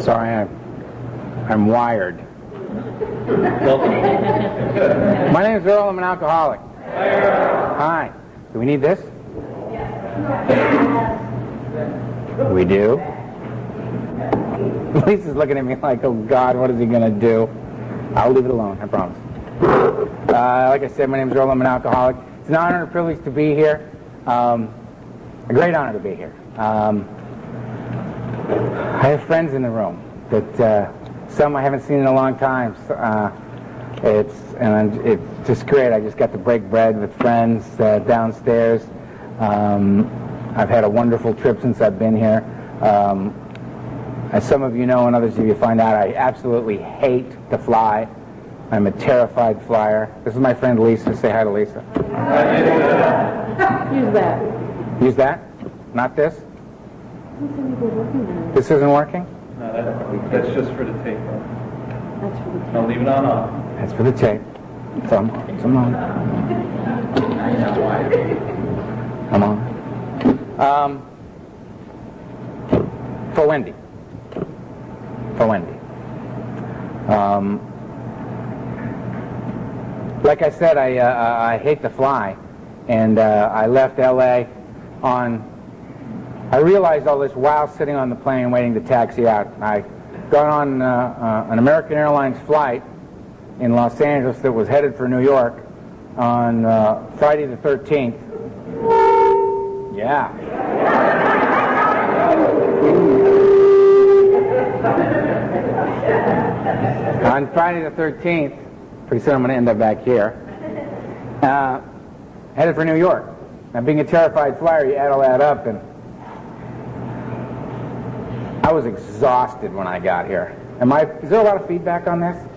Sorry, I'm wired. My name is Earl. I'm an alcoholic. Hi. Do we need this? We do? Lisa's looking at me like, oh God, what is he going to do? I'll leave it alone, I promise. Like I said, my name is Earl. I'm an alcoholic. It's an honor and a privilege to be here. A great honor to be here. I have friends in the room that some I haven't seen in a long time. It's just great. I just got to break bread with friends downstairs. I've had a wonderful trip since I've been here. As some of you know and others of you find out, I absolutely hate to fly. I'm a terrified flyer. This is my friend Lisa. Say hi to Lisa. Use that. Use that? Not this? This isn't working? No, that's just for the tape. That's for the tape. I'll leave it on off. That's for the tape. Come on. Come on. For Wendy. Like I said, I hate to fly, and I left L.A. I realized all this while sitting on the plane waiting to taxi out. I got on an American Airlines flight in Los Angeles that was headed for New York on Friday the 13th. Yeah. On Friday the 13th, pretty soon I'm going to end up back here, headed for New York. Now, being a terrified flyer, you add all that up, and I was exhausted when I got here. Is there a lot of feedback on this?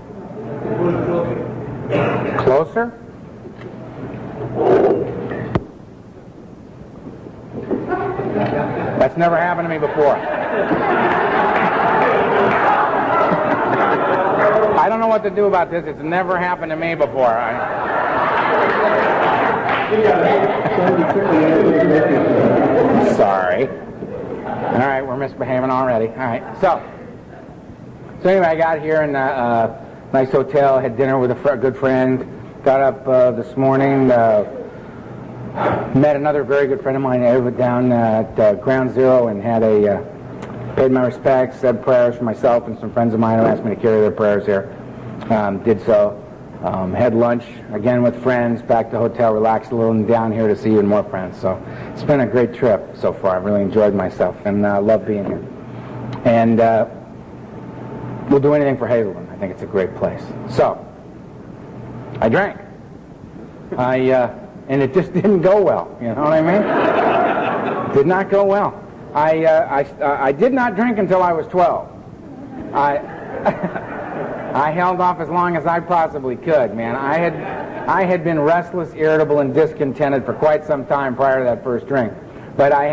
Closer? That's never happened to me before. I don't know what to do about this. It's never happened to me before. Sorry. All right, we're misbehaving already. All right. So anyway, I got here in a nice hotel, had dinner with a good friend, got up this morning, met another very good friend of mine over down at Ground Zero and paid my respects, said prayers for myself and some friends of mine who asked me to carry their prayers here. Did so. Had lunch again with friends, back to the hotel, relaxed a little, and down here to see even more friends. So it's been a great trip so far. I've really enjoyed myself and love being here. And we'll do anything for Hazelden. I think it's a great place. So I drank. And it just didn't go well. You know what I mean? Did not go well. I did not drink until I was 12. I held off as long as I possibly could, man. I had been restless, irritable, and discontented for quite some time prior to that first drink. But they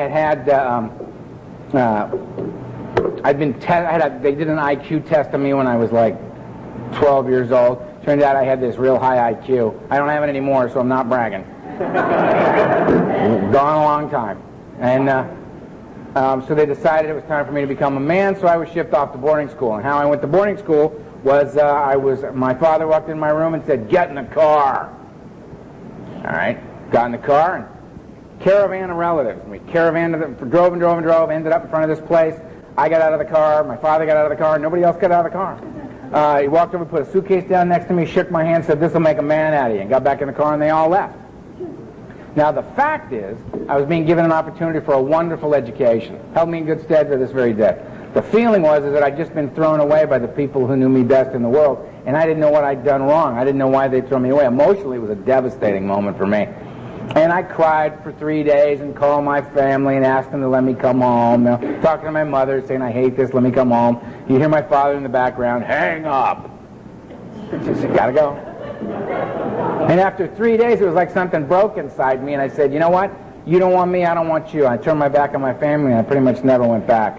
did an IQ test on me when I was like 12 years old. Turned out I had this real high IQ. I don't have it anymore, so I'm not bragging. Gone a long time. And so they decided it was time for me to become a man, so I was shipped off to boarding school. And how I went to boarding school was my father walked in my room and said, "Get in the car." All right, got in the car and caravan of relatives. We drove, ended up in front of this place. I got out of the car, my father got out of the car, nobody else got out of the car. He walked over, put a suitcase down next to me, shook my hand, said, "This will make a man out of you," and got back in the car, and they all left. Now, the fact is, I was being given an opportunity for a wonderful education. Held me in good stead to this very day. The feeling was that I'd just been thrown away by the people who knew me best in the world, and I didn't know what I'd done wrong. I didn't know why they'd thrown me away. Emotionally, it was a devastating moment for me. And I cried for 3 days and called my family and asked them to let me come home. Now, talking to my mother, saying, "I hate this, let me come home." You hear my father in the background, "Hang up." She said, "Gotta go." And after 3 days, it was like something broke inside me, and I said, "You know what? You don't want me, I don't want you." I turned my back on my family, and I pretty much never went back.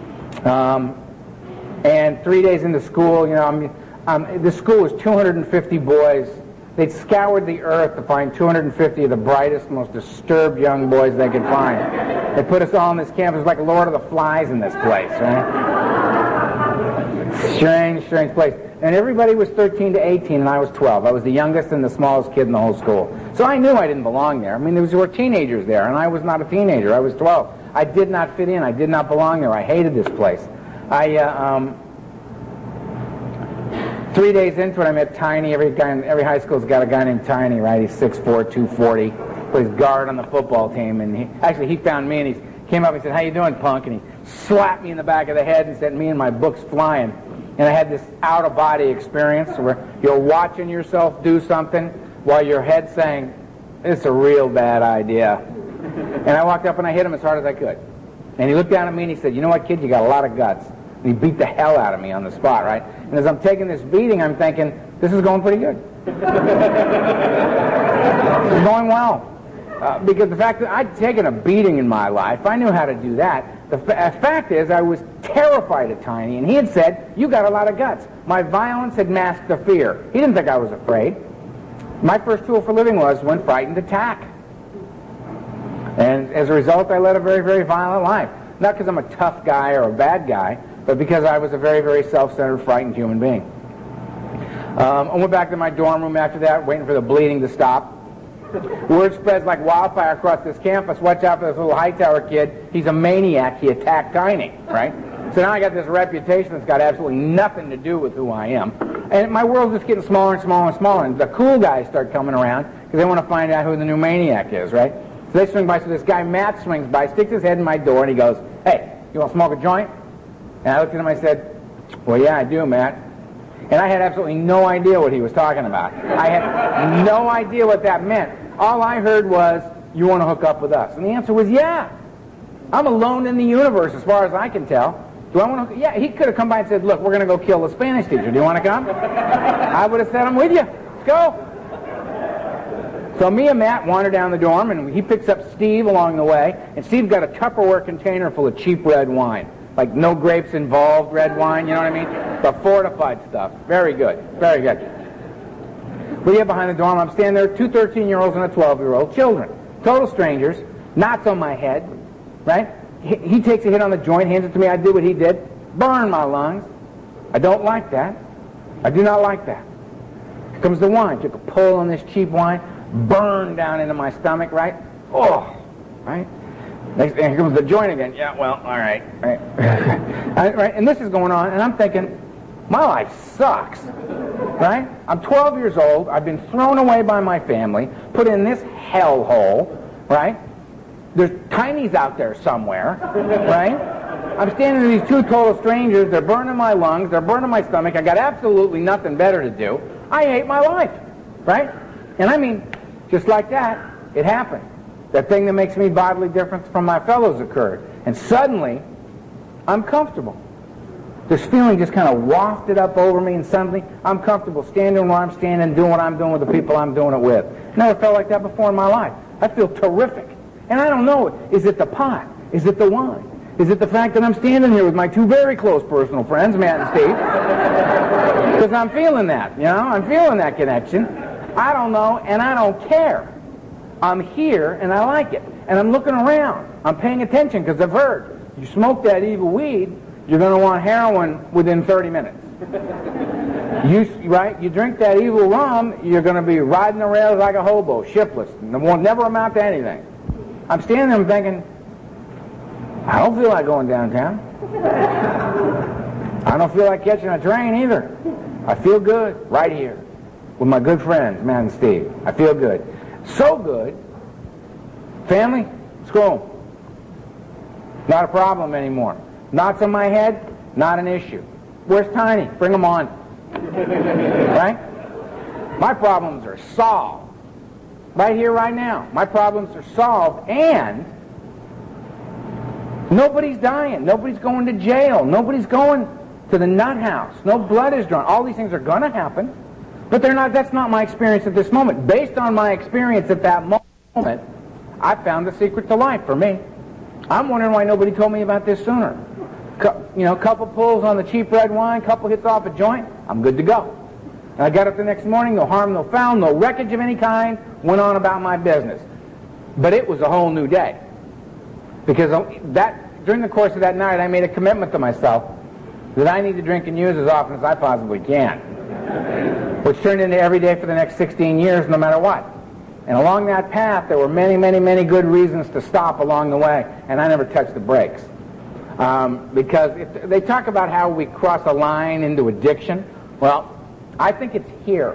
And 3 days into school, the school was 250 boys. They'd scoured the earth to find 250 of the brightest, most disturbed young boys they could find. They put us all on this campus like Lord of the Flies in this place, right? Strange place. And everybody was 13 to 18, and I was 12. I was the youngest and the smallest kid in the whole school. So I knew I didn't belong there. I mean, there were teenagers there, and I was not a teenager. I was 12. I did not fit in. I did not belong there. I hated this place. 3 days into it, I met Tiny. Every high school's got a guy named Tiny, right? He's 6'4", 240. Plays guard on the football team. And he found me, and he came up and said, "How you doing, punk?" And he slapped me in the back of the head and sent me and my books flying. And I had this out-of-body experience where you're watching yourself do something while your head's saying, "It's a real bad idea." And I walked up and I hit him as hard as I could. And he looked down at me and he said, "You know what, kid? You got a lot of guts." And he beat the hell out of me on the spot, right? And as I'm taking this beating, I'm thinking, this is going pretty good. This is going well. Because the fact that I'd taken a beating in my life, I knew how to do that. The fact is, I was terrified of Tiny, and he had said, "You got a lot of guts." My violence had masked the fear. He didn't think I was afraid. My first tool for living was, when frightened, attack. And as a result, I led a very, very violent life. Not because I'm a tough guy or a bad guy, but because I was a very, very self-centered, frightened human being. I went back to my dorm room after that, waiting for the bleeding to stop. Word spreads like wildfire across this campus. Watch out for this little Hightower kid. He's a maniac. He attacked Tiny, right? So now I got this reputation that's got absolutely nothing to do with who I am. And my world's just getting smaller and smaller and smaller. And the cool guys start coming around because they want to find out who the new maniac is, right? So they swing by. So this guy, Matt, swings by, sticks his head in my door, and he goes, "Hey, you want to smoke a joint?" And I looked at him and I said, "Well, yeah, I do, Matt." And I had absolutely no idea what he was talking about. I had no idea what that meant. All I heard was, "You want to hook up with us?" And the answer was, yeah. I'm alone in the universe as far as I can tell. Do I want to? Yeah, he could have come by and said, "Look, we're going to go kill the Spanish teacher. Do you want to come?" I would have said, "I'm with you. Let's go." So me and Matt wander down the dorm, and he picks up Steve along the way. And Steve's got a Tupperware container full of cheap red wine. Like no grapes involved red wine, you know what I mean? The fortified stuff. Very good. Very good. We get behind the dorm. I'm standing there, 2 13-year-olds and a 12-year-old, children. Total strangers. Knots on my head. Right? He takes a hit on the joint, hands it to me. I did what he did. Burn my lungs. I don't like that. I do not like that. Here comes the wine. Took a pull on this cheap wine. Burned down into my stomach, right? Oh, right? Next, and here comes the joint again. Yeah, well, all right. Right. Right? And this is going on, and I'm thinking, my life sucks. Right? I'm 12 years old. I've been thrown away by my family, put in this hellhole, right? There's Tinies out there somewhere, right? I'm standing with these 2 total strangers. They're burning my lungs. They're burning my stomach. I got absolutely nothing better to do. I hate my life, right? And I mean, just like that, it happened. That thing that makes me bodily different from my fellows occurred. And suddenly, I'm comfortable. This feeling just kind of wafted up over me, and suddenly, I'm comfortable standing where I'm standing, doing what I'm doing with the people I'm doing it with. Never felt like that before in my life. I feel terrific. And I don't know, is it the pot? Is it the wine? Is it the fact that I'm standing here with my 2 very close personal friends, Matt and Steve? Because I'm feeling that, you know? I'm feeling that connection. I don't know, and I don't care. I'm here, and I like it. And I'm looking around. I'm paying attention, because I've heard, you smoke that evil weed, you're going to want heroin within 30 minutes. You drink that evil rum, you're going to be riding the rails like a hobo, shiftless, and it won't never amount to anything. I'm standing there and thinking, I don't feel like going downtown. I don't feel like catching a train either. I feel good right here with my good friends, Matt and Steve. I feel good. So good. Family, school. Not a problem anymore. Knots on my head, not an issue. Where's Tiny? Bring him on. Right? My problems are solved. Right here, right now. My problems are solved, and nobody's dying. Nobody's going to jail. Nobody's going to the nut house. No blood is drawn. All these things are going to happen, but they're not. That's not my experience at this moment. Based on my experience at that moment, I found the secret to life for me. I'm wondering why nobody told me about this sooner. Couple pulls on the cheap red wine, couple hits off a joint, I'm good to go. And I got up the next morning, no harm, no foul, no wreckage of any kind, went on about my business. But it was a whole new day. Because during the course of that night, I made a commitment to myself that I need to drink and use as often as I possibly can, which turned into every day for the next 16 years, no matter what. And along that path, there were many, many, many good reasons to stop along the way, and I never touched the brakes. Because if they talk about how we cross a line into addiction. Well, I think it's here.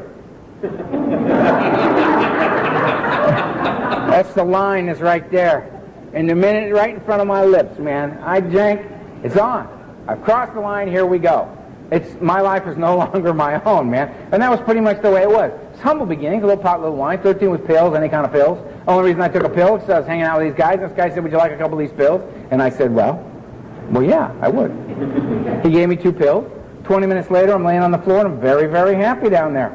That's the line is right there. And the minute right in front of my lips, man, I drink, it's on. I've crossed the line, here we go. My life is no longer my own, man. And that was pretty much the way it was. It's humble beginnings, a little pot, a little wine, 13 with pills, any kind of pills. Only reason I took a pill was because I was hanging out with these guys. This guy said, would you like a couple of these pills? And I said, well, yeah, I would. He gave me 2 pills. 20 minutes later, I'm laying on the floor, and I'm very, very happy down there.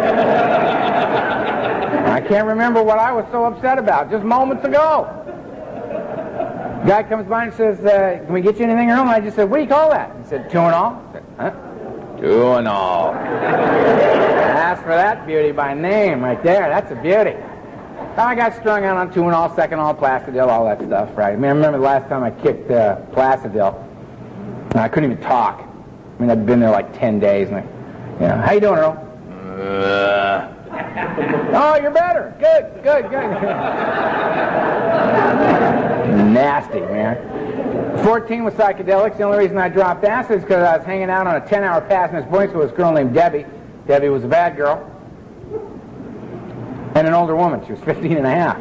I can't remember what I was so upset about just moments ago. Guy comes by and says, can we get you anything, Earl? And I just said, what do you call that? He said, Tuinal. I said, huh? Tuinal. Ask for that beauty by name right there. That's a beauty. I got strung out on Tuinal, Seconal, Placidil, all that stuff, right? I mean, I remember the last time I kicked Placidil, and I couldn't even talk. I mean, I'd been there like 10 days, and how you doing, Earl? Oh, you're better. Good. Nasty, man. 14 with psychedelics. The only reason I dropped acid is because I was hanging out on a 10-hour pass in this boarding school with this girl named Debbie. Debbie was a bad girl. And an older woman. She was 15 and a half.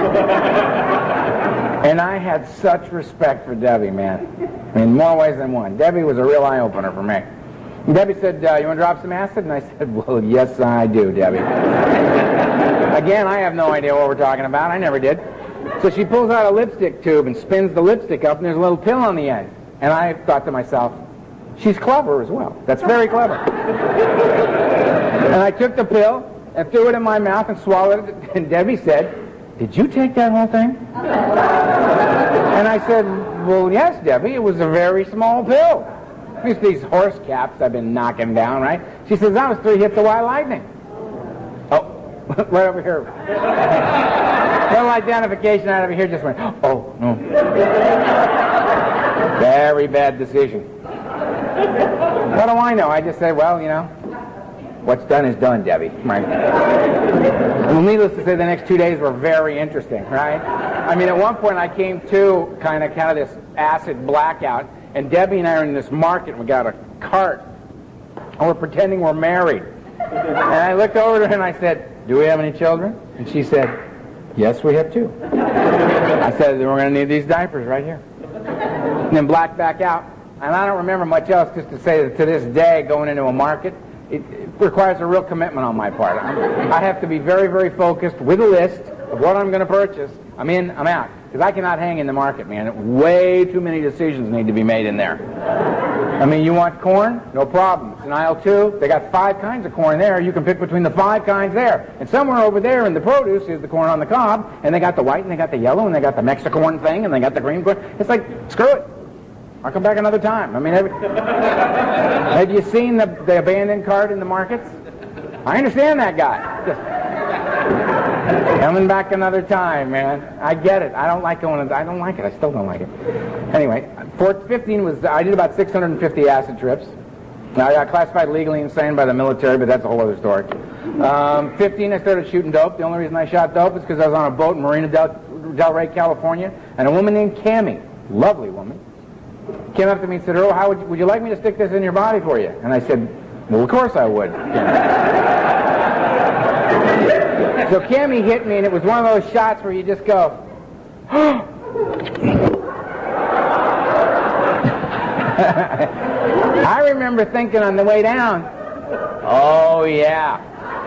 And I had such respect for Debbie, man. I mean, more ways than one. Debbie was a real eye-opener for me. And Debbie said, you want to drop some acid? And I said, well, yes, I do, Debbie. Again, I have no idea what we're talking about. I never did. So she pulls out a lipstick tube and spins the lipstick up, and there's a little pill on the end. And I thought to myself, she's clever as well. That's very clever. And I took the pill and threw it in my mouth and swallowed it. And Debbie said, did you take that whole thing? And I said, well, yes, Debbie. It was a very small pill. It's these horse caps I've been knocking down, right? She says, that was 3 hits of Wild Lightning. Oh, right over here. Little identification out over here just went, oh, no. Very bad decision. What do I know? I just said, well, what's done is done, Debbie. Right? Well, needless to say, the next 2 days were very interesting, right? I mean, at one point I came to kind of this acid blackout, and Debbie and I are in this market, and we got a cart, and we're pretending we're married. And I looked over to her and I said, do we have any children? And she said, yes, we have 2. I said, then we're going to need these diapers right here. And then blacked back out. And I don't remember much else, just to say that to this day, going into a market, it requires a real commitment on my part. I have to be very, very focused with a list of what I'm going to purchase. I'm in, I'm out. Because I cannot hang in the market, man. Way too many decisions need to be made in there. I mean, you want corn? No problem. It's in aisle 2. They got 5 kinds of corn there. You can pick between the 5 kinds there. And somewhere over there in the produce is the corn on the cob, and they got the white, and they got the yellow, and they got the Mexicorn thing, and they got the green corn. It's like, screw it. I'll come back another time. I mean, have you seen the abandoned cart in the markets? I understand that guy. Just coming back another time, man. I get it. I don't like going. I don't like it. I still don't like it. Anyway, 15 was. I did about 650 acid trips. Now, I got classified legally insane by the military, but that's a whole other story. 15, I started shooting dope. The only reason I shot dope is because I was on a boat in Marina Del Rey, California, and a woman named Cammie, lovely woman, came up to me and said, Earl, how would you like me to stick this in your body for you? And I said, well, of course I would. So Cammie hit me, and it was one of those shots where you just go, I remember thinking on the way down, oh yeah,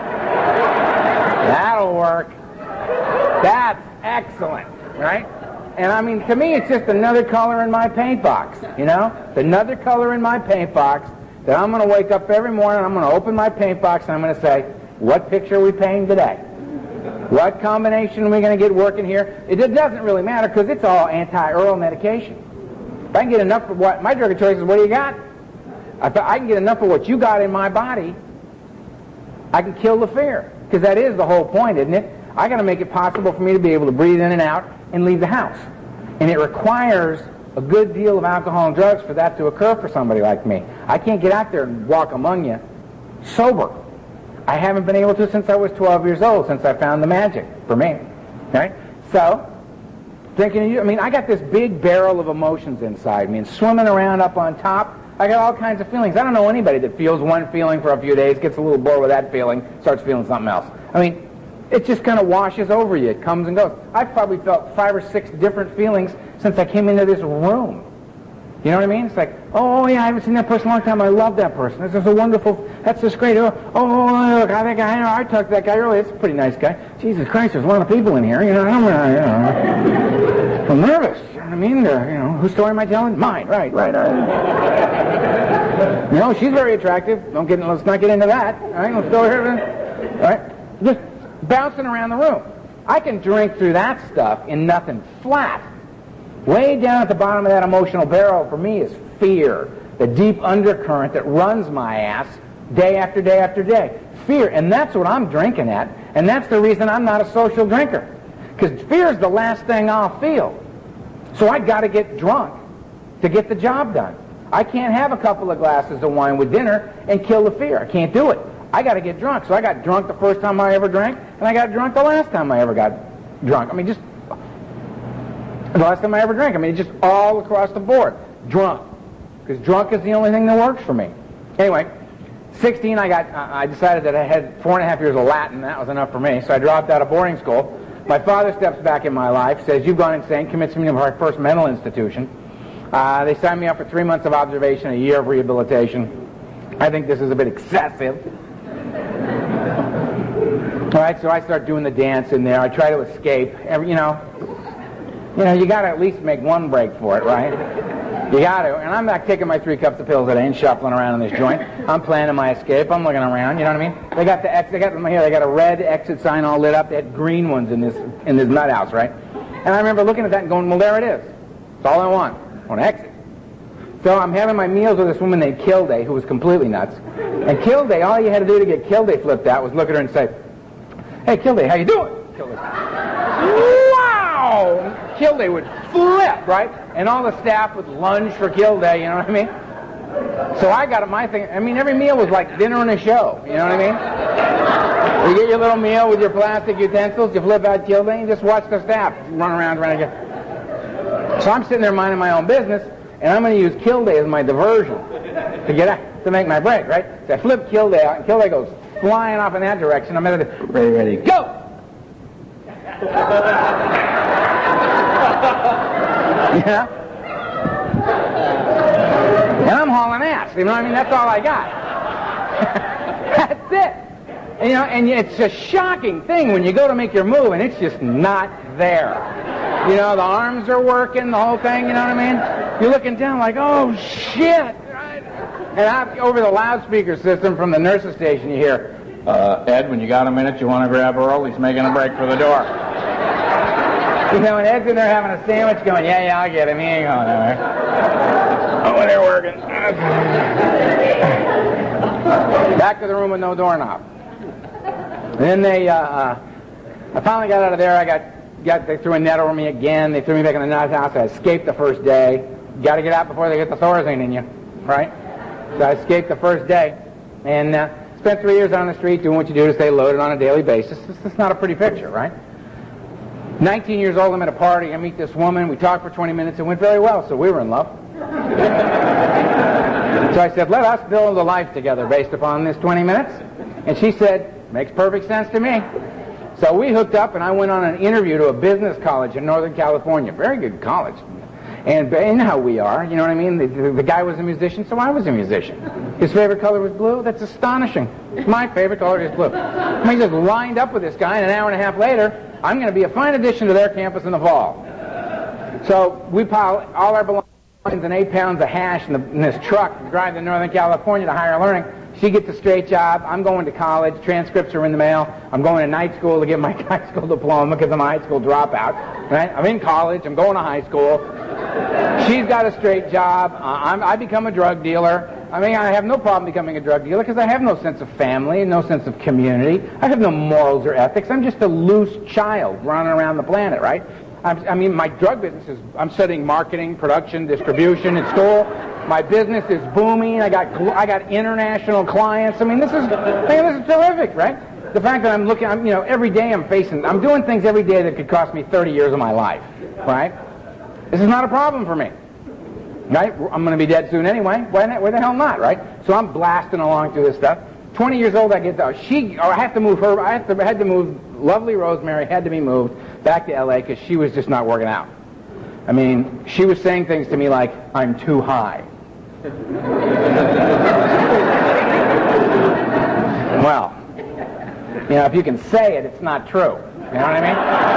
that'll work. That's excellent, right? And I mean, to me, it's just another color in my paint box, It's another color in my paint box that I'm going to wake up every morning, I'm going to open my paint box, and I'm going to say, what picture are we painting today? What combination are we going to get working here? It doesn't really matter because it's all anti-Earl medication. If I can get enough of what, my drug of choice is, what do you got? If I can get enough of what you got in my body, I can kill the fear. Because that is the whole point, isn't it? I got to make it possible for me to be able to breathe in and out and leave the house. And it requires a good deal of alcohol and drugs for that to occur for somebody like me. I can't get out there and walk among you sober. I haven't been able to since I was 12 years old, since I found the magic for me. Right? So, drinking, I mean, I got this big barrel of emotions inside me, and swimming around up on top, I got all kinds of feelings. I don't know anybody that feels one feeling for a few days, gets a little bored with that feeling, starts feeling something else. I mean, it just kind of washes over you. It comes and goes. I've probably felt 5 or 6 different feelings since I came into this room. You know what I mean? It's like, oh yeah, I haven't seen that person in a long time. I love that person. This is a wonderful, that's just great. Look, that guy, I talked to that guy earlier. It's a pretty nice guy. Jesus Christ, there's a lot of people in here. You know, I'm nervous. You know what I mean? Whose story am I telling? Mine. Right. She's very attractive. Let's not get into that. All right, let's go here. All right, just bouncing around the room. I can drink through that stuff in nothing flat. Way down at the bottom of that emotional barrel for me is fear, the deep undercurrent that runs my ass day after day after day. Fear, and that's what I'm drinking at, and that's the reason I'm not a social drinker. Because fear is the last thing I'll feel. So I got to get drunk to get the job done. I can't have a couple of glasses of wine with dinner and kill the fear. I can't do it. I got to get drunk. So I got drunk the first time I ever drank, and I got drunk the last time I ever got drunk. I mean, just the last time I ever drank. I mean, just all across the board. Drunk. Because drunk is the only thing that works for me. Anyway, 16, I decided that I had 4.5 years of Latin. That was enough for me. So I dropped out of boarding school. My father steps back in my life, says, you've gone insane, commits me to my first mental institution. They signed me up for 3 months of observation, a year of rehabilitation. I think this is a bit excessive. All right, so I start doing the dance in there. I try to escape. You got to at least make one break for it, right? You got to. And I'm not taking my 3 cups of pills a day and shuffling around in this joint. I'm planning my escape. I'm looking around. You know what I mean? They got the exit. They got a red exit sign all lit up. They had green ones in this nut house, right? And I remember looking at that and going, well, there it is. It's all I want. I want to exit. So I'm having my meals with this woman named Kilday, who was completely nuts. And Kilday, all you had to do to get Kilday flipped out was look at her and say, hey, Kilday, how you doing? Kilday. Wow! Kilday would flip, right? And all the staff would lunge for Kilday, you know what I mean? So I got my thing. I mean, every meal was like dinner and a show, you know what I mean? You get your little meal with your plastic utensils, you flip out Kilday, and just watch the staff run around trying to get... So I'm sitting there minding my own business, and I'm going to use Kilday as my diversion to get out, to make my break, right? So I flip Kilday out, and Kilday goes flying off in that direction. I'm ready, go! Yeah? And I'm hauling ass, you know what I mean? That's all I got. That's it. And it's a shocking thing when you go to make your move and it's just not there. The arms are working, the whole thing, you know what I mean? You're looking down like, oh, shit. And over the loudspeaker system from the nurse's station, you hear, Ed, when you got a minute, you want to grab Earl? He's making a break for the door. And Ed's in there having a sandwich going, yeah, I'll get him. He ain't going nowhere. Oh, they're working. Back to the room with no doorknob. And then I finally got out of there. They threw a net over me again. They threw me back in the nut house. I escaped the first day. You got to get out before they get the Thorazine in you, right? So I escaped the first day. And spent 3 years on the street doing what you do to stay loaded on a daily basis. It's not a pretty picture, right? 19 years old, I'm at a party. I meet this woman. We talked for 20 minutes. It went very well, so we were in love. So I said, let us build a life together based upon this 20 minutes. And she said, makes perfect sense to me. So we hooked up, and I went on an interview to a business college in Northern California. Very good college. And you know how we are, you know what I mean? The guy was a musician, so I was a musician. His favorite color was blue? That's astonishing. My favorite color is blue. I just lined up with this guy, and an hour and a half later, I'm going to be a fine addition to their campus in the fall. So we pile all our belongings and 8 pounds of hash in this truck and drive to Northern California to higher learning. She gets a straight job. I'm going to college. Transcripts are in the mail. I'm going to night school to get my high school diploma because I'm a high school dropout. Right? I'm in college. I'm going to high school. She's got a straight job. I become a drug dealer. I mean, I have no problem becoming a drug dealer because I have no sense of family, no sense of community. I have no morals or ethics. I'm just a loose child running around the planet, right? I mean, my drug business is, I'm studying marketing, production, distribution at school. My business is booming. I got international clients. I mean, this is terrific, right? The fact that every day I'm doing things every day that could cost me 30 years of my life, right? This is not a problem for me, right? I'm going to be dead soon anyway. Why the hell not, right? So I'm blasting along through this stuff. 20 years old, I had to move her. I had to move. Lovely Rosemary had to be moved back to L.A. because she was just not working out. I mean, she was saying things to me like, "I'm too high." Well, if you can say it, it's not true. You know what I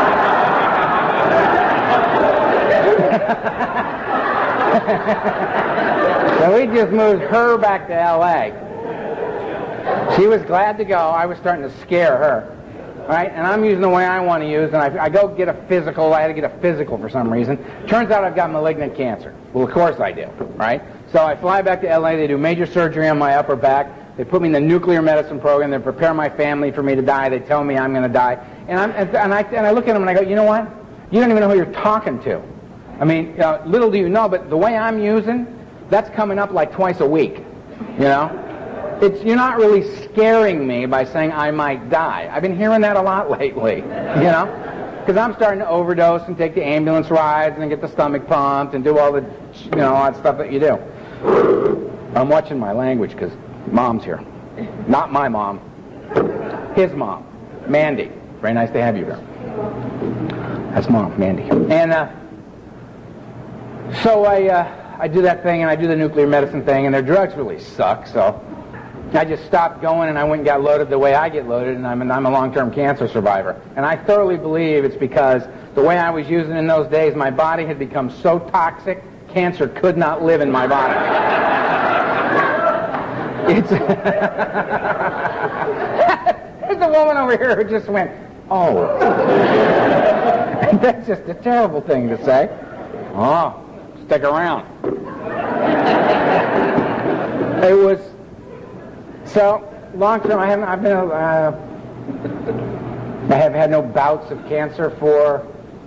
mean? So we just moved her back to L.A. She was glad to go. I was starting to scare her. Right? And I'm using the way I want to use, and I go get a physical. I had to get a physical for some reason. Turns out I've got malignant cancer. Well, of course I do, right? So I fly back to L.A. They do major surgery on my upper back. They put me in the nuclear medicine program. They prepare my family for me to die. They tell me I'm going to die. And I look at them and I go, you know what? You don't even know who you're talking to. I mean, little do you know, but the way I'm using, that's coming up like twice a week, you know? You're not really scaring me by saying I might die. I've been hearing that a lot lately, you know? Because I'm starting to overdose and take the ambulance rides and get the stomach pumped and do all the, all that stuff that you do. I'm watching my language because Mom's here. Not my mom. His mom, Mandy. Very nice to have you here. That's Mom, Mandy. And so I do that thing and I do the nuclear medicine thing, and their drugs really suck, so I just stopped going and I went and got loaded the way I get loaded, and I'm a long-term cancer survivor. And I thoroughly believe it's because the way I was using in those days, my body had become so toxic, cancer could not live in my body. There's a woman over here who just went, oh. That's just a terrible thing to say. Oh, stick around. It was... So, long term, I have had no bouts of cancer for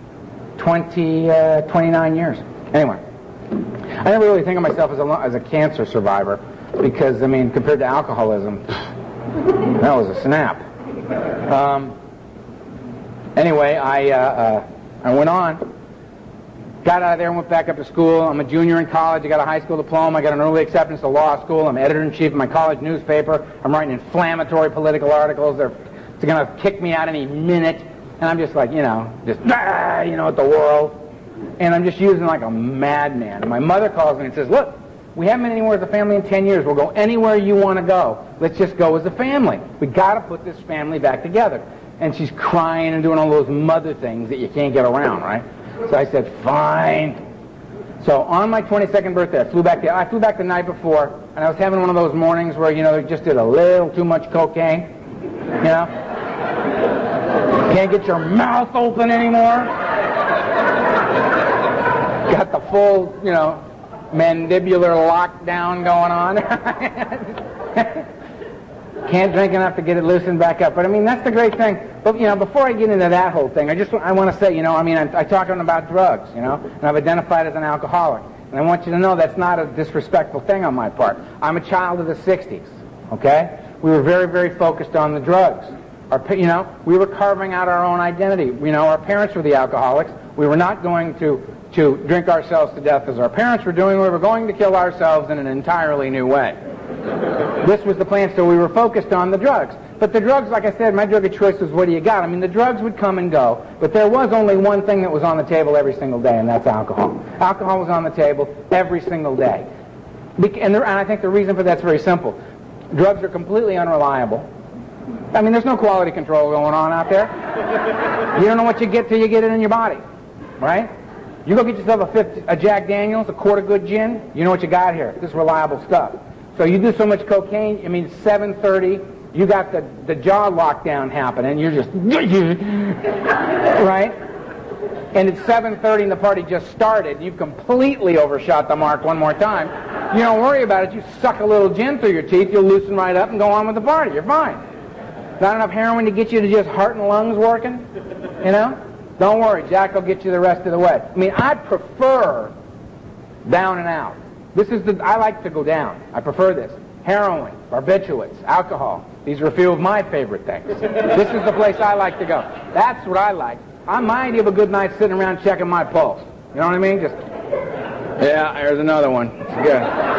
29 years. Anyway, I never really think of myself as a cancer survivor because, I mean, compared to alcoholism, that was a snap. Anyway, I went on. Got out of there and went back up to school. I'm a junior in college. I got a high school diploma. I got an early acceptance to law school. I'm editor-in-chief of my college newspaper. I'm writing inflammatory political articles. They're going to kick me out any minute. And I'm just like, at the world. And I'm just using like a madman. And my mother calls me and says, look, we haven't been anywhere as a family in 10 years. We'll go anywhere you want to go. Let's just go as a family. We got to put this family back together. And she's crying and doing all those mother things that you can't get around, right? So I said, fine. So on my 22nd birthday, I flew back the night before, and I was having one of those mornings where, they just did a little too much cocaine. Can't get your mouth open anymore. Got the full, mandibular lockdown going on. Can't drink enough to get it loosened back up. But, I mean, that's the great thing. But, before I get into that whole thing, I want to say, I talk about drugs, and I've identified as an alcoholic. And I want you to know that's not a disrespectful thing on my part. I'm a child of the 60s, okay? We were very, very focused on the drugs. We were carving out our own identity. Our parents were the alcoholics. We were not going to drink ourselves to death as our parents were doing. We were going to kill ourselves in an entirely new way. This was the plan, so we were focused on the drugs. But the drugs, like I said, my drug of choice was what do you got? I mean, the drugs would come and go, but there was only one thing that was on the table every single day, and that's alcohol. Alcohol was on the table every single day. And I think the reason for that's very simple. Drugs are completely unreliable. I mean, there's no quality control going on out there. You don't know what you get till you get it in your body, right? You go get yourself a Jack Daniels, a quart of good gin, you know what you got here. This is reliable stuff. So you do so much cocaine, 7:30, you got the jaw lockdown happening, you're just, right? And it's 7:30 and the party just started, you've completely overshot the mark one more time. You don't worry about it, you suck a little gin through your teeth, you'll loosen right up and go on with the party, you're fine. Not enough heroin to get you to just heart and lungs working, That Don't worry, Jack will get you the rest of the way. I mean, I prefer down and out. I like to go down. I prefer this. Heroin, barbiturates, alcohol. These are a few of my favorite things. This is the place I like to go. That's what I like. My idea of a good night sitting around checking my pulse. You know what I mean? Just, yeah, here's another one. It's good.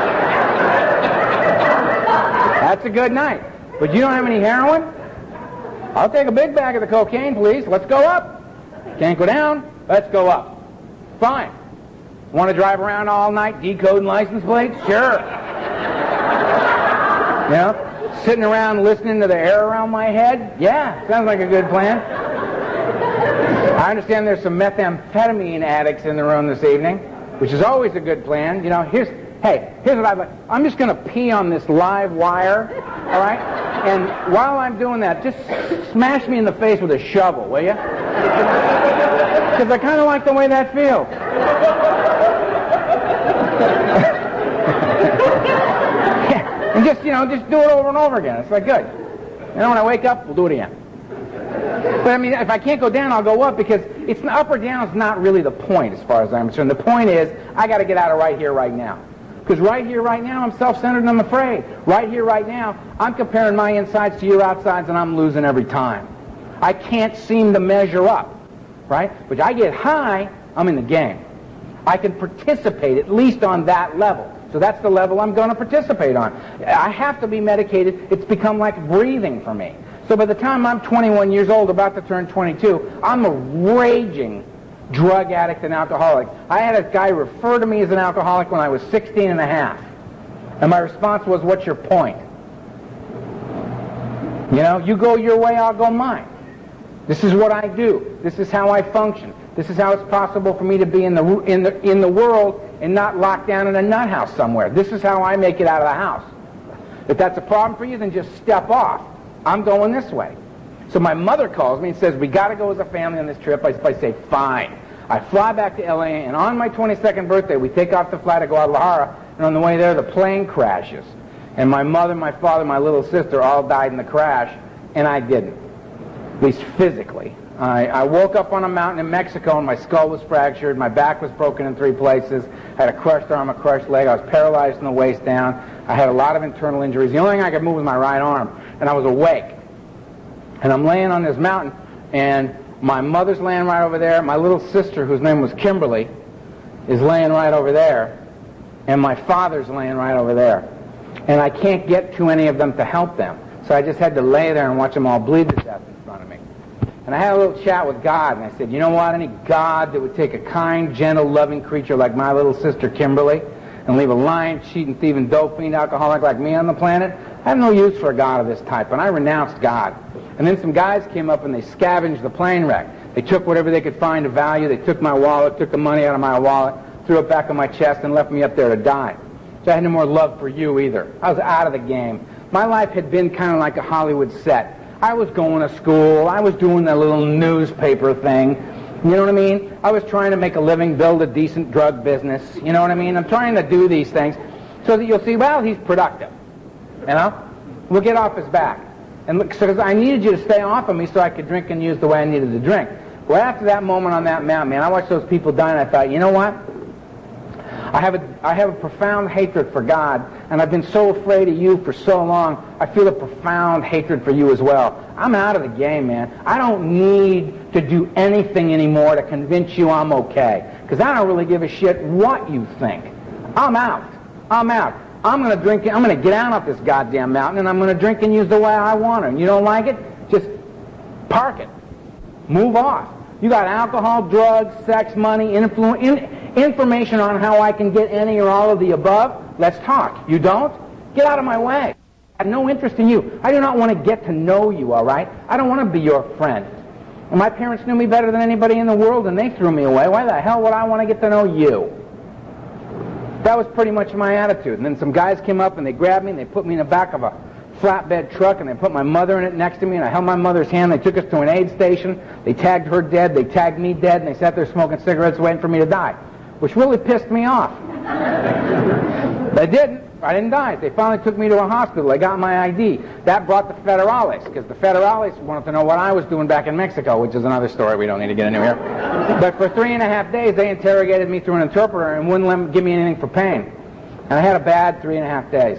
That's a good night. But you don't have any heroin? I'll take a big bag of the cocaine, please. Let's go up. Can't go down? Let's go up. Fine. Want to drive around all night decoding license plates? Sure. You know, sitting around listening to the air around my head? Yeah, sounds like a good plan. I understand there's some methamphetamine addicts in the room this evening, which is always a good plan. You know, here's what I'd like. I'm just going to pee on this live wire, all right? And while I'm doing that, just smash me in the face with a shovel, will you? Because I kind of like the way that feels. And just do it over and over again. It's like, good. And then when I wake up, we'll do it again. But I mean, if I can't go down, I'll go up, because it's up or down is not really the point as far as I'm concerned. The point is, I got to get out of right here, right now. Because right here, right now, I'm self-centered and I'm afraid. Right here, right now, I'm comparing my insides to your outsides and I'm losing every time. I can't seem to measure up, right? But I get high, I'm in the game. I can participate at least on that level. So that's the level I'm going to participate on. I have to be medicated. It's become like breathing for me. So by the time I'm 21 years old, about to turn 22, I'm a raging drug addict and alcoholic. I had a guy refer to me as an alcoholic when I was 16 and a half. And my response was, what's your point? You know, you go your way, I'll go mine. This is what I do. This is how I function. This is how it's possible for me to be in the world and not locked down in a nut house somewhere. This is how I make it out of the house. If that's a problem for you, then just step off. I'm going this way. So my mother calls me and says, we got to go as a family on this trip. I say, fine. I fly back to L.A., and on my 22nd birthday, we take off the flight to Guadalajara, and on the way there, the plane crashes. And my mother, my father, my little sister all died in the crash, and I didn't, at least physically. I woke up on a mountain in Mexico, and my skull was fractured, my back was broken in 3 places, I had a crushed arm, a crushed leg, I was paralyzed from the waist down, I had a lot of internal injuries. The only thing I could move was my right arm, and I was awake. And I'm laying on this mountain, and my mother's laying right over there, my little sister, whose name was Kimberly, is laying right over there, and my father's laying right over there. And I can't get to any of them to help them. So I just had to lay there and watch them all bleed to death in front of me. And I had a little chat with God, and I said, you know what, any God that would take a kind, gentle, loving creature like my little sister Kimberly and leave a lying, cheating, thieving, dope fiend alcoholic like me on the planet, I have no use for a God of this type, and I renounced God. And then some guys came up and they scavenged the plane wreck. They took whatever they could find of value. They took my wallet, took the money out of my wallet, threw it back on my chest, and left me up there to die. So I had no more love for you either. I was out of the game. My life had been kind of like a Hollywood set. I was going to school. I was doing that little newspaper thing. You know what I mean? I was trying to make a living, build a decent drug business. You know what I mean? I'm trying to do these things so that you'll see, well, he's productive. You know? We'll get off his back. And because I needed you to stay off of me so I could drink and use the way I needed to drink. Well, after that moment on that mountain, man, I watched those people die, and I thought, you know what? I have a profound hatred for God, and I've been so afraid of you for so long, I feel a profound hatred for you as well. I'm out of the game, man. I don't need to do anything anymore to convince you I'm okay, because I don't really give a shit what you think. I'm out. I'm out. I'm going to drink. I'm going to get down off this goddamn mountain, and I'm going to drink and use the way I want to. And you don't like it? Just park it. Move off. You got alcohol, drugs, sex, money, information on how I can get any or all of the above. Let's talk. You don't? Get out of my way. I have no interest in you. I do not want to get to know you, all right? I don't want to be your friend. And my parents knew me better than anybody in the world, and they threw me away. Why the hell would I want to get to know you? That was pretty much my attitude. And then some guys came up and they grabbed me and they put me in the back of a flatbed truck and they put my mother in it next to me, and I held my mother's hand. They took us to an aid station. They tagged her dead. They tagged me dead, and they sat there smoking cigarettes waiting for me to die, which really pissed me off. They didn't. I didn't die. They finally took me to a hospital. They got my ID. That brought the Federales, because the Federales wanted to know what I was doing back in Mexico, which is another story we don't need to get into here. But for 3.5 days, they interrogated me through an interpreter and wouldn't let me give me anything for pain. And I had a bad 3.5 days.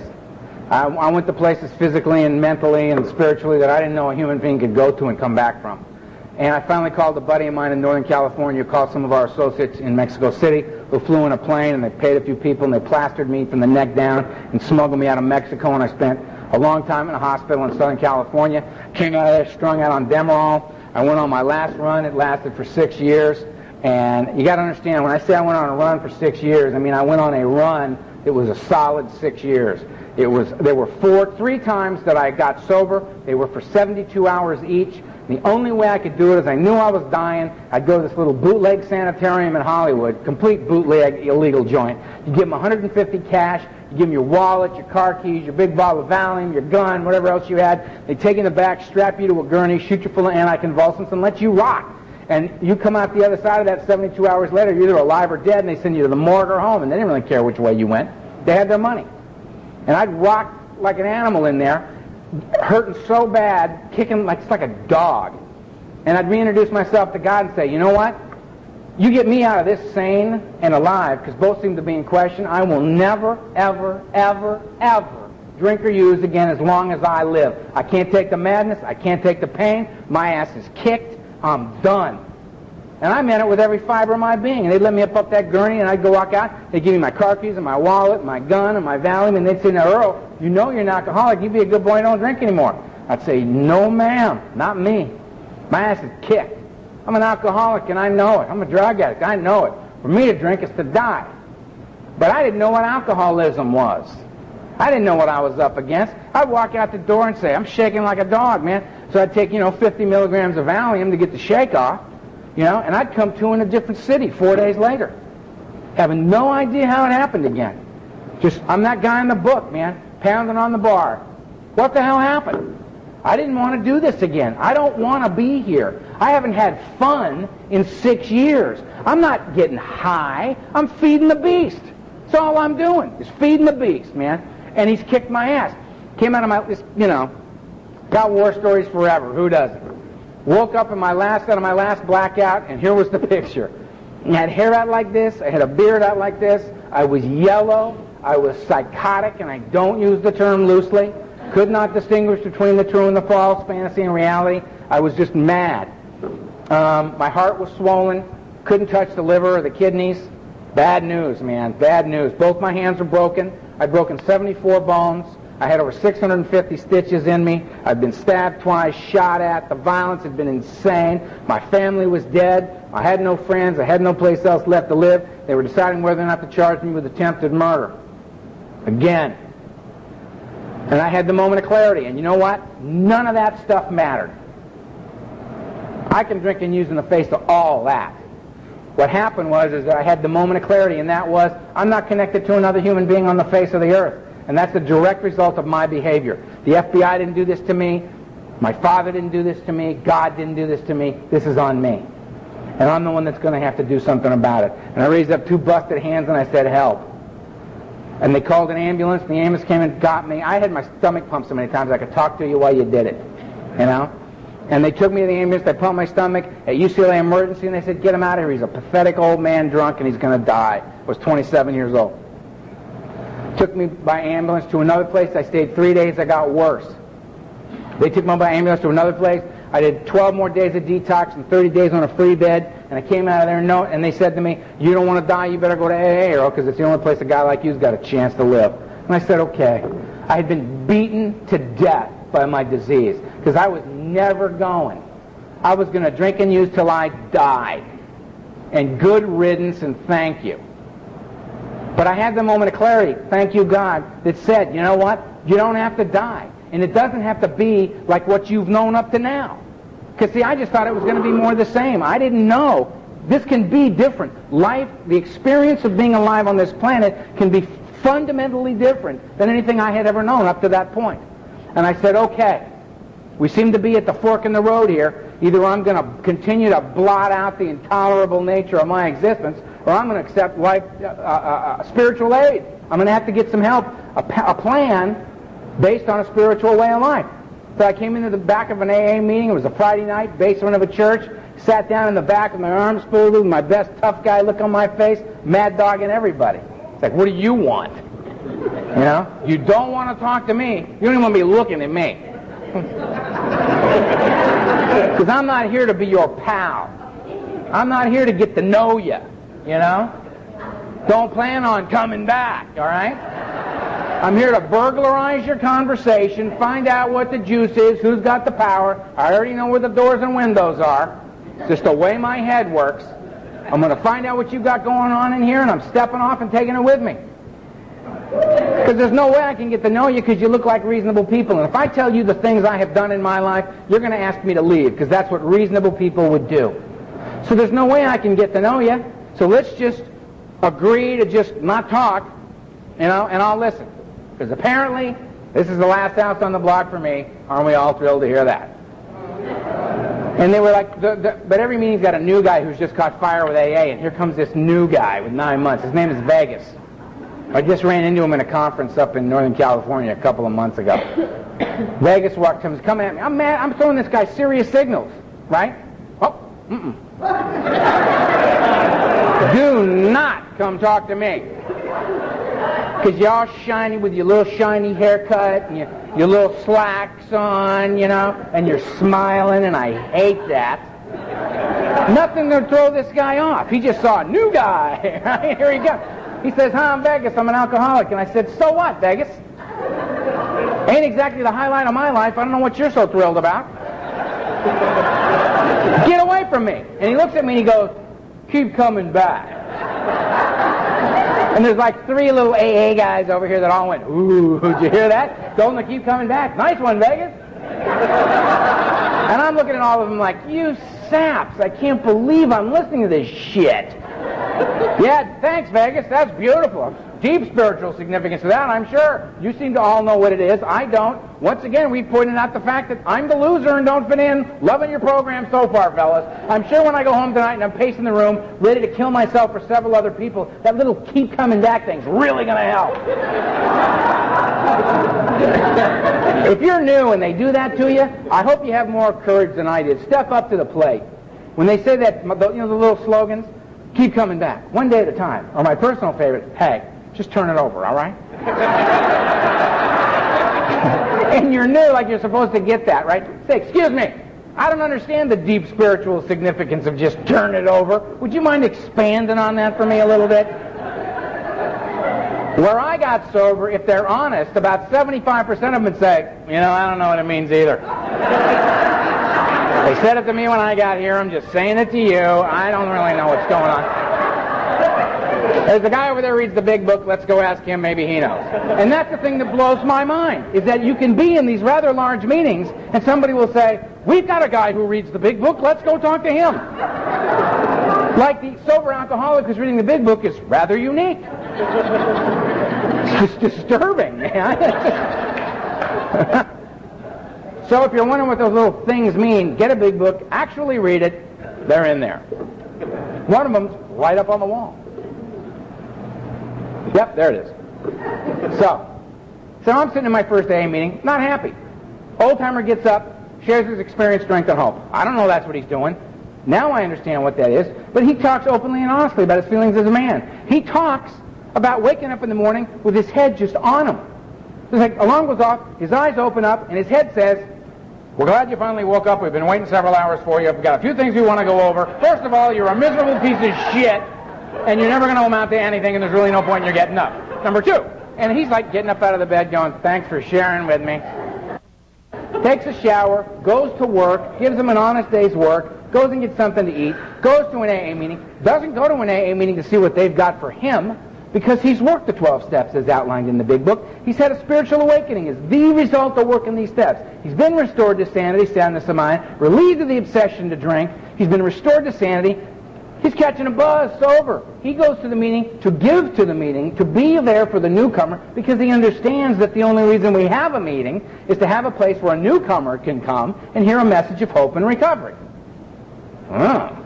I went to places physically and mentally and spiritually that I didn't know a human being could go to and come back from. And I finally called a buddy of mine in Northern California, called some of our associates in Mexico City, who flew in a plane, and they paid a few people, and they plastered me from the neck down and smuggled me out of Mexico, and I spent a long time in a hospital in Southern California. Came out of there strung out on Demerol. I went on my last run. It lasted for 6 years. And you got to understand, when I say I went on a run for 6 years, I mean I went on a run that was a solid 6 years. There were 3 times that I got sober. They were for 72 hours each. The only way I could do it is I knew I was dying. I'd go to this little bootleg sanitarium in Hollywood, complete bootleg illegal joint. You give them 150 cash, you give them your wallet, your car keys, your big bottle of Valium, your gun, whatever else you had. They take you in the back, strap you to a gurney, shoot you full of anticonvulsants, and let you rock. And you come out the other side of that 72 hours later, you're either alive or dead, and they send you to the morgue or home, and they didn't really care which way you went. They had their money. And I'd rock like an animal in there, hurting so bad, kicking like a dog. And I'd reintroduce myself to God and say, you know what? You get me out of this sane and alive, because both seem to be in question, I will never, ever, ever, ever drink or use again as long as I live. I can't take the madness. I can't take the pain. My ass is kicked. I'm done. And I meant it with every fiber of my being. And they'd let me up that gurney, and I'd go walk out. They'd give me my car keys and my wallet, and my gun, and my Valium, and they'd say, now, Earl, you know you're an alcoholic. You be a good boy and don't drink anymore. I'd say, no, ma'am, not me. My ass is kicked. I'm an alcoholic, and I know it. I'm a drug addict. I know it. For me to drink is to die. But I didn't know what alcoholism was. I didn't know what I was up against. I'd walk out the door and say, I'm shaking like a dog, man. So I'd take, 50 milligrams of Valium to get the shake off. And I'd come to in a different city 4 days later, having no idea how it happened again. I'm that guy in the book, man, pounding on the bar. What the hell happened? I didn't want to do this again. I don't want to be here. I haven't had fun in 6 years. I'm not getting high. I'm feeding the beast. That's all I'm doing is feeding the beast, man. And he's kicked my ass. Came out of my, got war stories forever. Who doesn't? Woke up in my last blackout, and here was the picture. I had hair out like this. I had a beard out like this. I was yellow. I was psychotic, and I don't use the term loosely. Could not distinguish between the true and the false, fantasy and reality. I was just mad. My heart was swollen. Couldn't touch the liver or the kidneys. Bad news, man. Bad news. Both my hands were broken. I'd broken 74 bones. I had over 650 stitches in me. I'd been stabbed twice, shot at. The violence had been insane. My family was dead. I had no friends. I had no place else left to live. They were deciding whether or not to charge me with attempted murder. Again. And I had the moment of clarity. And you know what? None of that stuff mattered. I can drink and use in the face of all that. What happened was that I had the moment of clarity, and that was I'm not connected to another human being on the face of the earth. And that's a direct result of my behavior. The FBI didn't do this to me. My father didn't do this to me. God didn't do this to me. This is on me. And I'm the one that's going to have to do something about it. And I raised up 2 busted hands and I said, help. And they called an ambulance. The ambulance came and got me. I had my stomach pumped so many times I could talk to you while you did it. And they took me to the ambulance. They pumped my stomach at UCLA Emergency, and they said, get him out of here. He's a pathetic old man drunk, and he's going to die. I was 27 years old. Took me by ambulance to another place. I stayed 3 days. I got worse. They took me by ambulance to another place. I did 12 more days of detox and 30 days on a free bed. And I came out of there and they said to me, you don't want to die, you better go to AA, because it's the only place a guy like you's got a chance to live. And I said, okay. I had been beaten to death by my disease because I was never going. I was going to drink and use till I died. And good riddance and thank you. But I had the moment of clarity, thank you God, that said, you know what? You don't have to die. And it doesn't have to be like what you've known up to now. Because, see, I just thought it was going to be more of the same. I didn't know. This can be different. Life, the experience of being alive on this planet can be fundamentally different than anything I had ever known up to that point. And I said, okay, we seem to be at the fork in the road here. Either I'm going to continue to blot out the intolerable nature of my existence, or I'm going to accept life, spiritual aid. I'm going to have to get some help, a plan based on a spiritual way of life. So I came into the back of an AA meeting. It was a Friday night, basement of a church. Sat down in the back with my arms folded, with my best tough guy look on my face, mad dogging everybody. It's like, what do you want? You know? You don't want to talk to me. You don't even want to be looking at me. Because I'm not here to be your pal. I'm not here to get to know you. You know? Don't plan on coming back, all right? I'm here to burglarize your conversation, find out what the juice is, who's got the power. I already know where the doors and windows are. Just the way my head works. I'm going to find out what you've got going on in here, and I'm stepping off and taking it with me. Because there's no way I can get to know you because you look like reasonable people. And if I tell you the things I have done in my life, you're going to ask me to leave because that's what reasonable people would do. So there's no way I can get to know you. So let's just agree to just not talk, you know, and I'll listen. Because apparently, this is the last house on the block for me. Aren't we all thrilled to hear that? And they were like, but every meeting's got a new guy who's just caught fire with AA, and here comes this new guy with 9 months. His name is Vegas. I just ran into him in a conference up in Northern California a couple of months ago. Vegas walked to him, he's coming at me. I'm mad, I'm throwing this guy serious signals, right? Oh, do not come talk to me. Because you're all shiny with your little shiny haircut and your little slacks on, you know, and you're smiling, and I hate that. Nothing to throw this guy off. He just saw a new guy. Right? Here he goes. He says, hi, I'm Vegas. I'm an alcoholic. And I said, so what, Vegas? Ain't exactly the highlight of my life. I don't know what you're so thrilled about. Get away from me. And he looks at me and he goes, keep coming back. And there's like 3 little AA guys over here that all went, ooh, did you hear that? Told them to keep coming back. Nice one, Vegas. And I'm looking at all of them like, you saps, I can't believe I'm listening to this shit. Yeah, thanks, Vegas. That's beautiful. Deep spiritual significance to that, I'm sure. You seem to all know what it is. I don't. Once again, we pointed out the fact that I'm the loser and don't fit in. Loving your program so far, fellas. I'm sure when I go home tonight and I'm pacing the room, ready to kill myself for several other people, that little keep coming back thing's really going to help. If you're new and they do that to you, I hope you have more courage than I did. Step up to the plate. When they say that, you know, the little slogans, keep coming back, one day at a time. Or my personal favorite, hey, just turn it over, all right? And you're new, like you're supposed to get that, right? Say, excuse me, I don't understand the deep spiritual significance of just turn it over. Would you mind expanding on that for me a little bit? Where I got sober, if they're honest, about 75% of them would say, you know, I don't know what it means either. They said it to me when I got here. I'm just saying it to you. I don't really know what's going on. There's a guy over there who reads the big book. Let's go ask him. Maybe he knows. And that's the thing that blows my mind, is that you can be in these rather large meetings, and somebody will say, we've got a guy who reads the big book. Let's go talk to him. Like the sober alcoholic who's reading the big book is rather unique. It's disturbing, man. So if you're wondering what those little things mean, get a big book, actually read it. They're in there. One of them's right up on the wall. Yep, there it is. So I'm sitting in my first AA meeting, not happy. Old-timer gets up, shares his experience, strength, and hope. I don't know that's what he's doing. Now I understand what that is. But he talks openly and honestly about his feelings as a man. He talks about waking up in the morning with his head just on him. It's like alarm goes off, his eyes open up, and his head says, we're glad you finally woke up. We've been waiting several hours for you. We've got a few things we want to go over. First of all, you're a miserable piece of shit, and you're never going to amount to anything, and there's really no point in your getting up. Number 2, and he's like getting up out of the bed going, thanks for sharing with me. Takes a shower, goes to work, gives him an honest day's work, goes and gets something to eat, goes to an AA meeting, doesn't go to an AA meeting to see what they've got for him, because he's worked the 12 steps as outlined in the big book. He's had a spiritual awakening as the result of working these steps. He's been restored to sanity, soundness of mind, relieved of the obsession to drink. He's been restored to sanity, He's catching a buzz, sober. He goes to the meeting to give to the meeting, to be there for the newcomer, because he understands that the only reason we have a meeting is to have a place where a newcomer can come and hear a message of hope and recovery. Oh.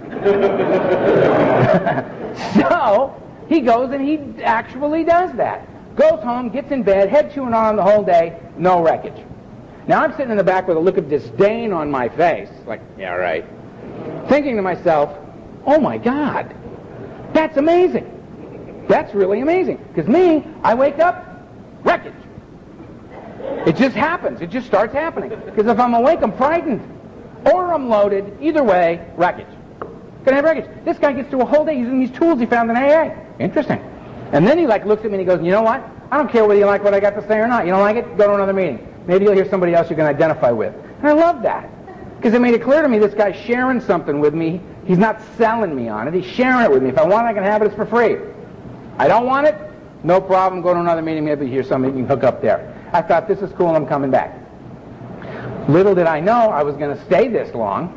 So, he goes and he actually does that. Goes home, gets in bed, head chewing on the whole day, no wreckage. Now I'm sitting in the back with a look of disdain on my face, like, yeah, right. Thinking to myself, oh my God, that's amazing. That's really amazing. Because me, I wake up, wreckage. It just happens. It just starts happening. Because if I'm awake, I'm frightened. Or I'm loaded. Either way, wreckage. Gonna have wreckage. This guy gets through a whole day using these tools he found in AA. Interesting. And then he looks at me and he goes, you know what? I don't care whether you like what I got to say or not. You don't like it? Go to another meeting. Maybe you'll hear somebody else you can identify with. And I love that. Because it made it clear to me this guy's sharing something with me. He's not selling me on it. He's sharing it with me. If I want it, I can have it. It's for free. I don't want it? No problem. Go to another meeting. Maybe hear somebody you can hook up there. I thought, this is cool, and I'm coming back. Little did I know I was going to stay this long.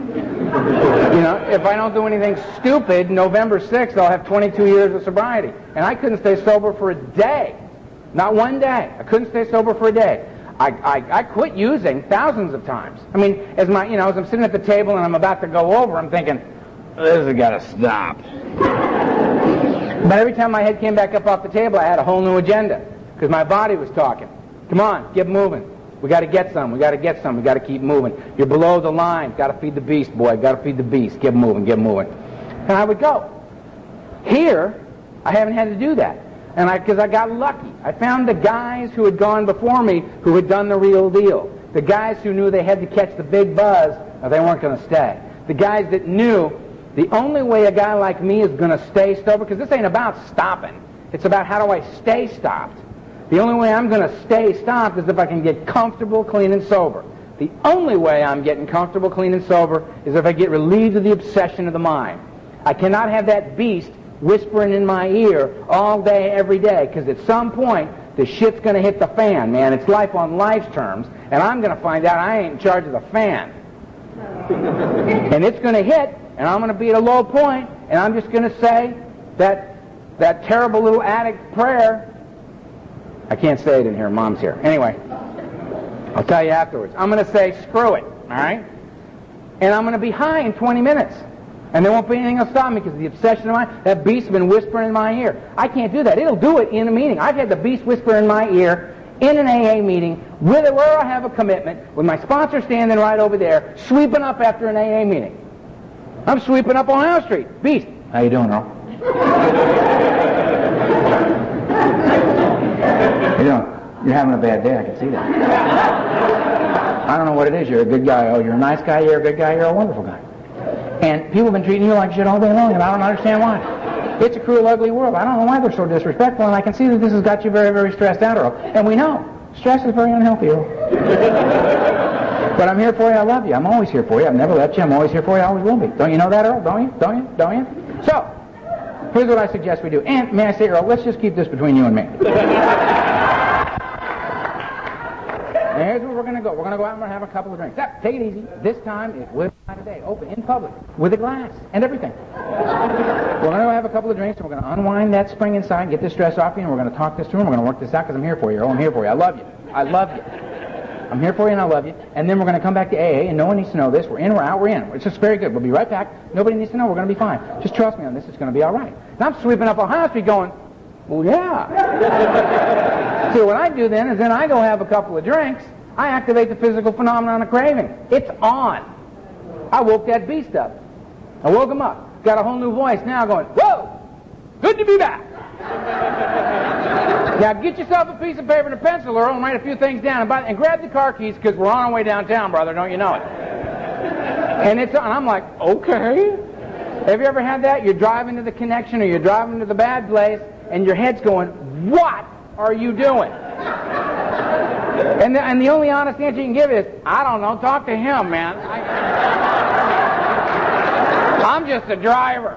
If I don't do anything stupid, November 6th, I'll have 22 years of sobriety. And I couldn't stay sober for a day. Not one day. I couldn't stay sober for a day. I quit using thousands of times. I mean, as I'm sitting at the table and I'm about to go over, I'm thinking, this has got to stop. But every time my head came back up off the table, I had a whole new agenda. Because my body was talking. Come on, get moving. We got to get some. We got to get some. We got to keep moving. You're below the line. Got to feed the beast, boy. Got to feed the beast. Get moving. Get moving. And I would go. Here, I haven't had to do that. And because I got lucky. I found the guys who had gone before me who had done the real deal. The guys who knew they had to catch the big buzz or they weren't going to stay. The guys that knew the only way a guy like me is going to stay sober, because this ain't about stopping. It's about how do I stay stopped. The only way I'm going to stay stopped is if I can get comfortable, clean, and sober. The only way I'm getting comfortable, clean, and sober is if I get relieved of the obsession of the mind. I cannot have that beast whispering in my ear all day, every day, because at some point, the shit's going to hit the fan, man. It's life on life's terms, and I'm going to find out I ain't in charge of the fan. And it's going to hit, and I'm going to be at a low point, and I'm just going to say that terrible little addict prayer. I can't say it in here. Mom's here. Anyway, I'll tell you afterwards. I'm going to say, screw it, all right? And I'm going to be high in 20 minutes. And there won't be anything else stop me because the obsession of mine, that beast has been whispering in my ear. I can't do that. It'll do it in a meeting. I've had the beast whisper in my ear in an AA meeting where I have a commitment with my sponsor standing right over there, sweeping up after an AA meeting. I'm sweeping up Ohio Street. Beast. How you doing, Earl? You're having a bad day. I can see that. I don't know what it is. You're a good guy. Oh, you're a nice guy. You're a good guy. You're a wonderful guy. And people have been treating you like shit all day long, and I don't understand why. It's a cruel, ugly world. I don't know why they're so disrespectful, and I can see that this has got you very, very stressed out, Earl. And we know. Stress is very unhealthy, Earl. But I'm here for you. I love you. I'm always here for you. I've never left you. I'm always here for you. I always will be. Don't you know that, Earl? Don't you? Don't you? Don't you? So, here's what I suggest we do. And may I say, Earl, let's just keep this between you and me. And here's where we're going to go. We're going to go out and we're going to have a couple of drinks. Take it easy. This time, it will be today. Open, in public, with a glass, and everything. We're going to have a couple of drinks, and we're going to unwind that spring inside, get the stress off you, and we're going to talk this through, and we're going to work this out, because I'm here for you, Earl. I'm here for you. I love you. I love you. I'm here for you, and I love you. And then we're going to come back to AA, and no one needs to know this. We're in, we're out, we're in. It's just very good. We'll be right back. Nobody needs to know. We're going to be fine. Just trust me on this. It's going to be all right. And I'm sweeping up Ohio Street going, well, yeah. So what I do then is I go have a couple of drinks. I activate the physical phenomenon of craving. It's on. I woke that beast up. I woke him up. Got a whole new voice now going, whoa, good to be back. Now get yourself a piece of paper and a pencil, Earl, and write a few things down. And grab the car keys, because we're on our way downtown, brother. Don't you know it? And I'm like, okay. Have you ever had that? You're driving to the connection or you're driving to the bad place, and your head's going, what are you doing? And the only honest answer you can give is, I don't know, talk to him, man. I'm just a driver.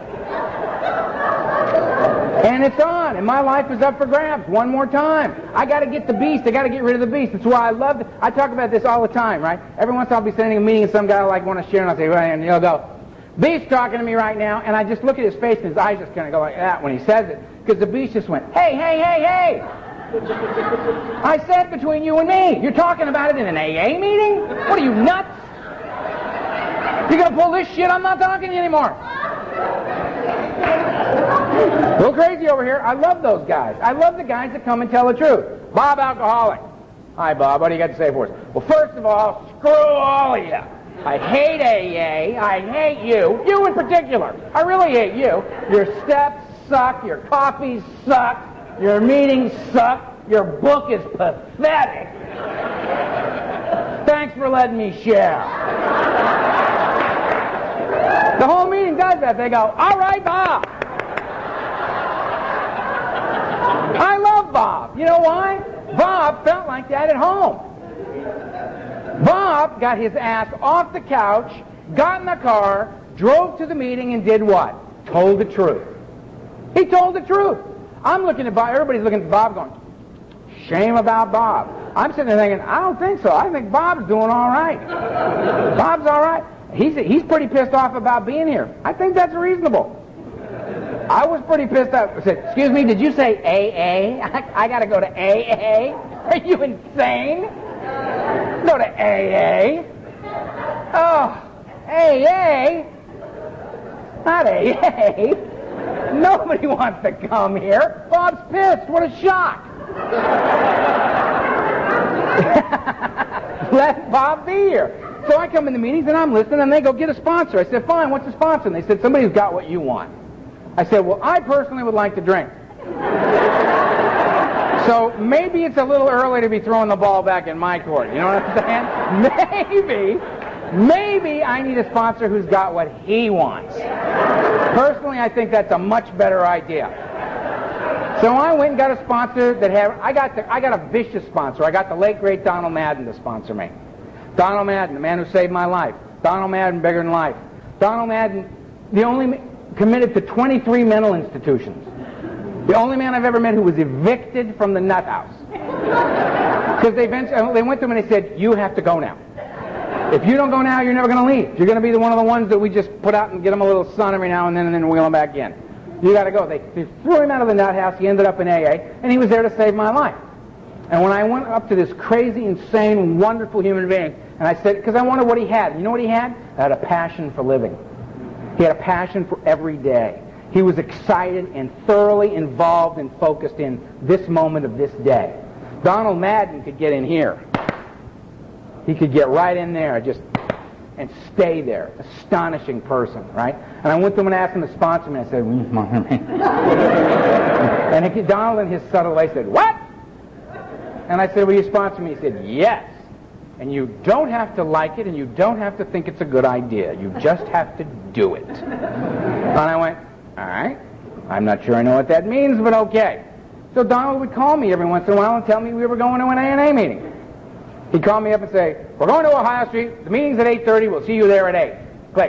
And it's on, and my life is up for grabs one more time. I got to get the beast. I got to get rid of the beast. That's why I love I talk about this all the time, right? Every once in a while I'll be sending a meeting and some guy will want to share, and I'll say, well, and he'll go, Beast's talking to me right now, and I just look at his face, and his eyes just kind of go like that when he says it, because the Beast just went, hey, hey, hey, hey! I said between you and me. You're talking about it in an AA meeting? What are you, nuts? You're going to pull this shit? I'm not talking to you anymore. A little crazy over here. I love those guys. I love the guys that come and tell the truth. Bob, alcoholic. Hi, Bob. What do you got to say for us? Well, first of all, screw all of you. I hate AA. I hate you. You in particular. I really hate you. Your steps suck. Your coffees suck. Your meetings suck. Your book is pathetic. Thanks for letting me share. The whole meeting does that. They go, all right, Bob. I love Bob. You know why? Bob felt like that at home. Bob got his ass off the couch, got in the car, drove to the meeting, and did what? Told the truth. He told the truth. I'm looking at Bob. Everybody's looking at Bob going, shame about Bob. I'm sitting there thinking, I don't think so. I think Bob's doing all right. Bob's all right. He's pretty pissed off about being here. I think that's reasonable. I was pretty pissed off. I said, excuse me, did you say AA? I got to go to AA? Are you insane? Go to AA? Oh, AA? Not AA. Nobody wants to come here. Bob's pissed. What a shock. Let Bob be here. So I come in the meetings and I'm listening, and they go, get a sponsor. I said, fine, what's the sponsor? And they said, somebody who's got what you want. I said, well, I personally would like to drink. So maybe it's a little early to be throwing the ball back in my court. You know what I'm saying? Maybe I need a sponsor who's got what he wants. Personally, I think that's a much better idea. So I went and got a sponsor that had, I got a vicious sponsor. I got the late, great Donald Madden to sponsor me. Donald Madden, the man who saved my life. Donald Madden, bigger than life. Donald Madden, the only committed to 23 mental institutions. The only man I've ever met who was evicted from the nut house. Because they went to him and they said, you have to go now. If you don't go now, you're never going to leave. You're going to be one of the ones that we just put out and get him a little sun every now and then wheel him back in. You got to go. They threw him out of the nut house. He ended up in AA, and he was there to save my life. And when I went up to this crazy, insane, wonderful human being, and I said, because I wanted what he had. You know what he had? He had a passion for living. He had a passion for every day. He was excited and thoroughly involved and focused in this moment of this day. Donald Madden could get in here. He could get right in there and stay there. Astonishing person, right? And I went to him and asked him to sponsor me. I said, and Donald in his subtle way said, what? And I said, will you sponsor me? He said, yes. And you don't have to like it, and you don't have to think it's a good idea. You just have to do it. And I went, all right. I'm not sure I know what that means, but okay. So Donald would call me every once in a while and tell me we were going to an ANA meeting. He'd call me up and say, we're going to Ohio Street. The meeting's at 8:30. We'll see you there at 8. Click.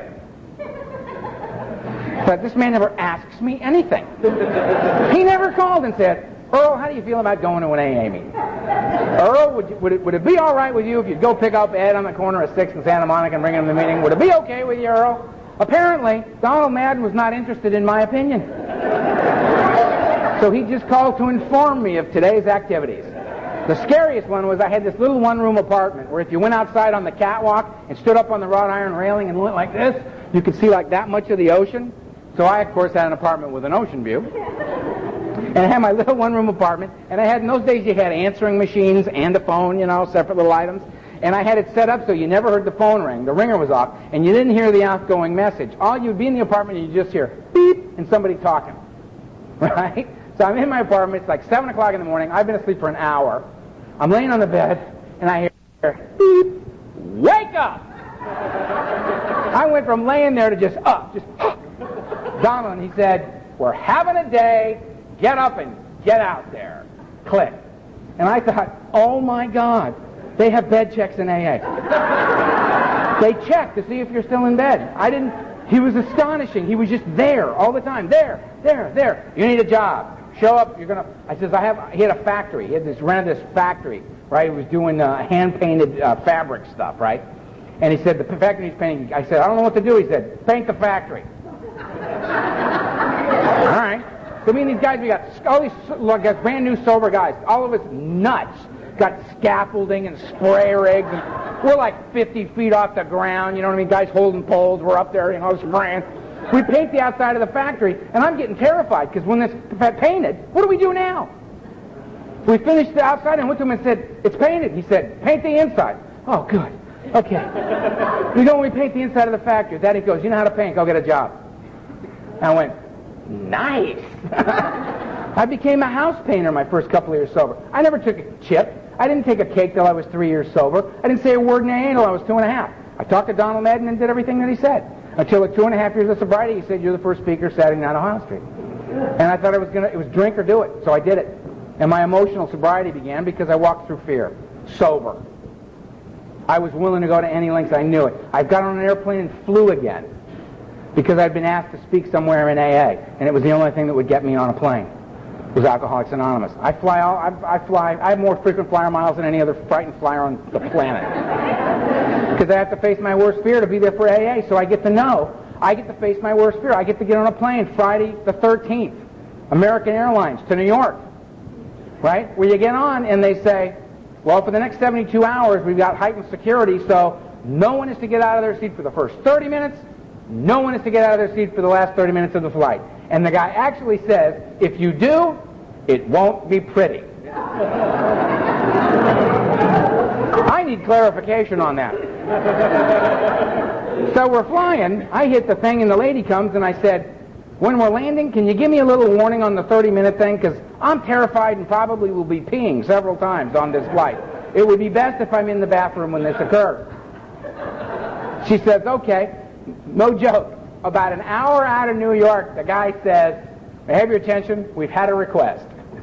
But this man never asks me anything. He never called and said, Earl, how do you feel about going to an AA meeting? Earl, would it be all right with you if you'd go pick up Ed on the corner of 6th and Santa Monica and bring him to the meeting? Would it be okay with you, Earl? Apparently, Donald Madden was not interested in my opinion. So he just called to inform me of today's activities. The scariest one was I had this little one-room apartment where if you went outside on the catwalk and stood up on the wrought iron railing and went like this, you could see like that much of the ocean. So I, of course, had an apartment with an ocean view. And I had my little one-room apartment, and I had, in those days, you had answering machines and a phone, you know, separate little items. And I had it set up so you never heard the phone ring. The ringer was off, and you didn't hear the outgoing message. All you'd be in the apartment, and you just hear beep and somebody talking, right? So I'm in my apartment. It's like 7 o'clock in the morning. I've been asleep for an hour. I'm laying on the bed, and I hear beep, wake up! I went from laying there to just up, Donald, he said, we're having a day. Get up and get out there. Click. And I thought, oh my God, they have bed checks in AA. They check to see if you're still in bed. He was astonishing. He was just there all the time. There. You need a job. Show up. He had a factory. He had rented this factory, right? He was doing hand-painted fabric stuff, right? And he said, the factory he's painting. I said, I don't know what to do. He said, paint the factory. All right. So me and these guys, we got all these guys, brand new sober guys, all of us nuts. Got scaffolding and spray rigs, and we're like 50 feet off the ground, you know what I mean? Guys holding poles, we're up there, you know, spraying. We paint the outside of the factory, and I'm getting terrified, because when this painted, what do we do now? We finished the outside and went to him and said, it's painted. He said, paint the inside. Oh, good. Okay. We go and we paint the inside of the factory. Daddy goes, you know how to paint, go get a job. And I went, nice. I became a house painter my first couple of years sober. I never took a chip. I didn't take a cake till I was 3 years sober. I didn't say a word in AA until I was 2.5. I talked to Donald Madden and did everything that he said. Until at 2.5 years of sobriety, he said, you're the first speaker Saturday night on Ohio Street. And I thought it was drink or do it. So I did it. And my emotional sobriety began because I walked through fear. Sober. I was willing to go to any lengths. I knew it. I got on an airplane and flew again because I'd been asked to speak somewhere in AA, and it was the only thing that would get me on a plane. Was Alcoholics Anonymous. I have more frequent flyer miles than any other frightened flyer on the planet. Because I have to face my worst fear to be there for AA, so I get to know. I get to face my worst fear. I get to get on a plane Friday the 13th, American Airlines to New York, right? Where you get on and they say, well, for the next 72 hours we've got heightened security, so no one is to get out of their seat for the first 30 minutes, no one is to get out of their seat for the last 30 minutes of the flight. And the guy actually says, if you do, it won't be pretty. I need clarification on that. So we're flying. I hit the thing, and the lady comes, and I said, when we're landing, can you give me a little warning on the 30-minute thing? Because I'm terrified and probably will be peeing several times on this flight. It would be best if I'm in the bathroom when this occurs. She says, okay. No joke. About an hour out of New York, the guy says, may I have your attention? We've had a request.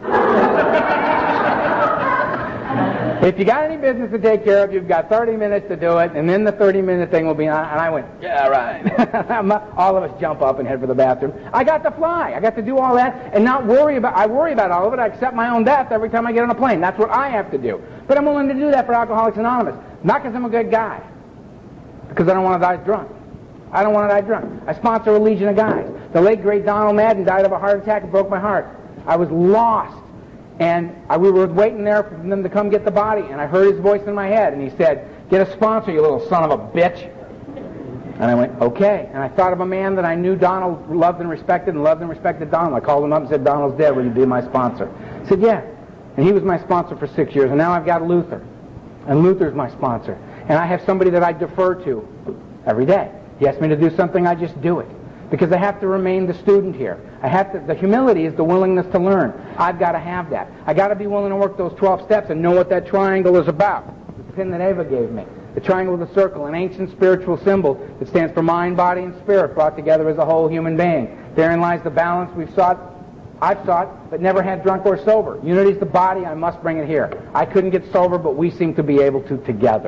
If you got any business to take care of, you've got 30 minutes to do it, and then the 30-minute thing will be on. And I went, yeah, right. All of us jump up and head for the bathroom. I got to fly. I got to do all that and not worry about, I worry about all of it. I accept my own death every time I get on a plane. That's what I have to do. But I'm willing to do that for Alcoholics Anonymous. Not because I'm a good guy. Because I don't want to die drunk. I don't want to die drunk. I sponsor a legion of guys. The late, great Donald Madden died of a heart attack and broke my heart. I was lost. And we were waiting there for them to come get the body. And I heard his voice in my head. And he said, get a sponsor, you little son of a bitch. And I went, okay. And I thought of a man that I knew Donald loved and respected Donald. I called him up and said, Donald's dead. Will you be my sponsor? He said, yeah. And he was my sponsor for 6 years. And now I've got Luther. And Luther's my sponsor. And I have somebody that I defer to every day. He asks me to do something, I just do it. Because I have to remain the student here. The humility is the willingness to learn. I've got to have that. I got to be willing to work those 12 steps and know what that triangle is about. The pin that Eva gave me. The triangle with the circle, an ancient spiritual symbol that stands for mind, body, and spirit brought together as a whole human being. Therein lies the balance I've sought, but never had drunk or sober. Unity is the body, I must bring it here. I couldn't get sober, but we seem to be able to together.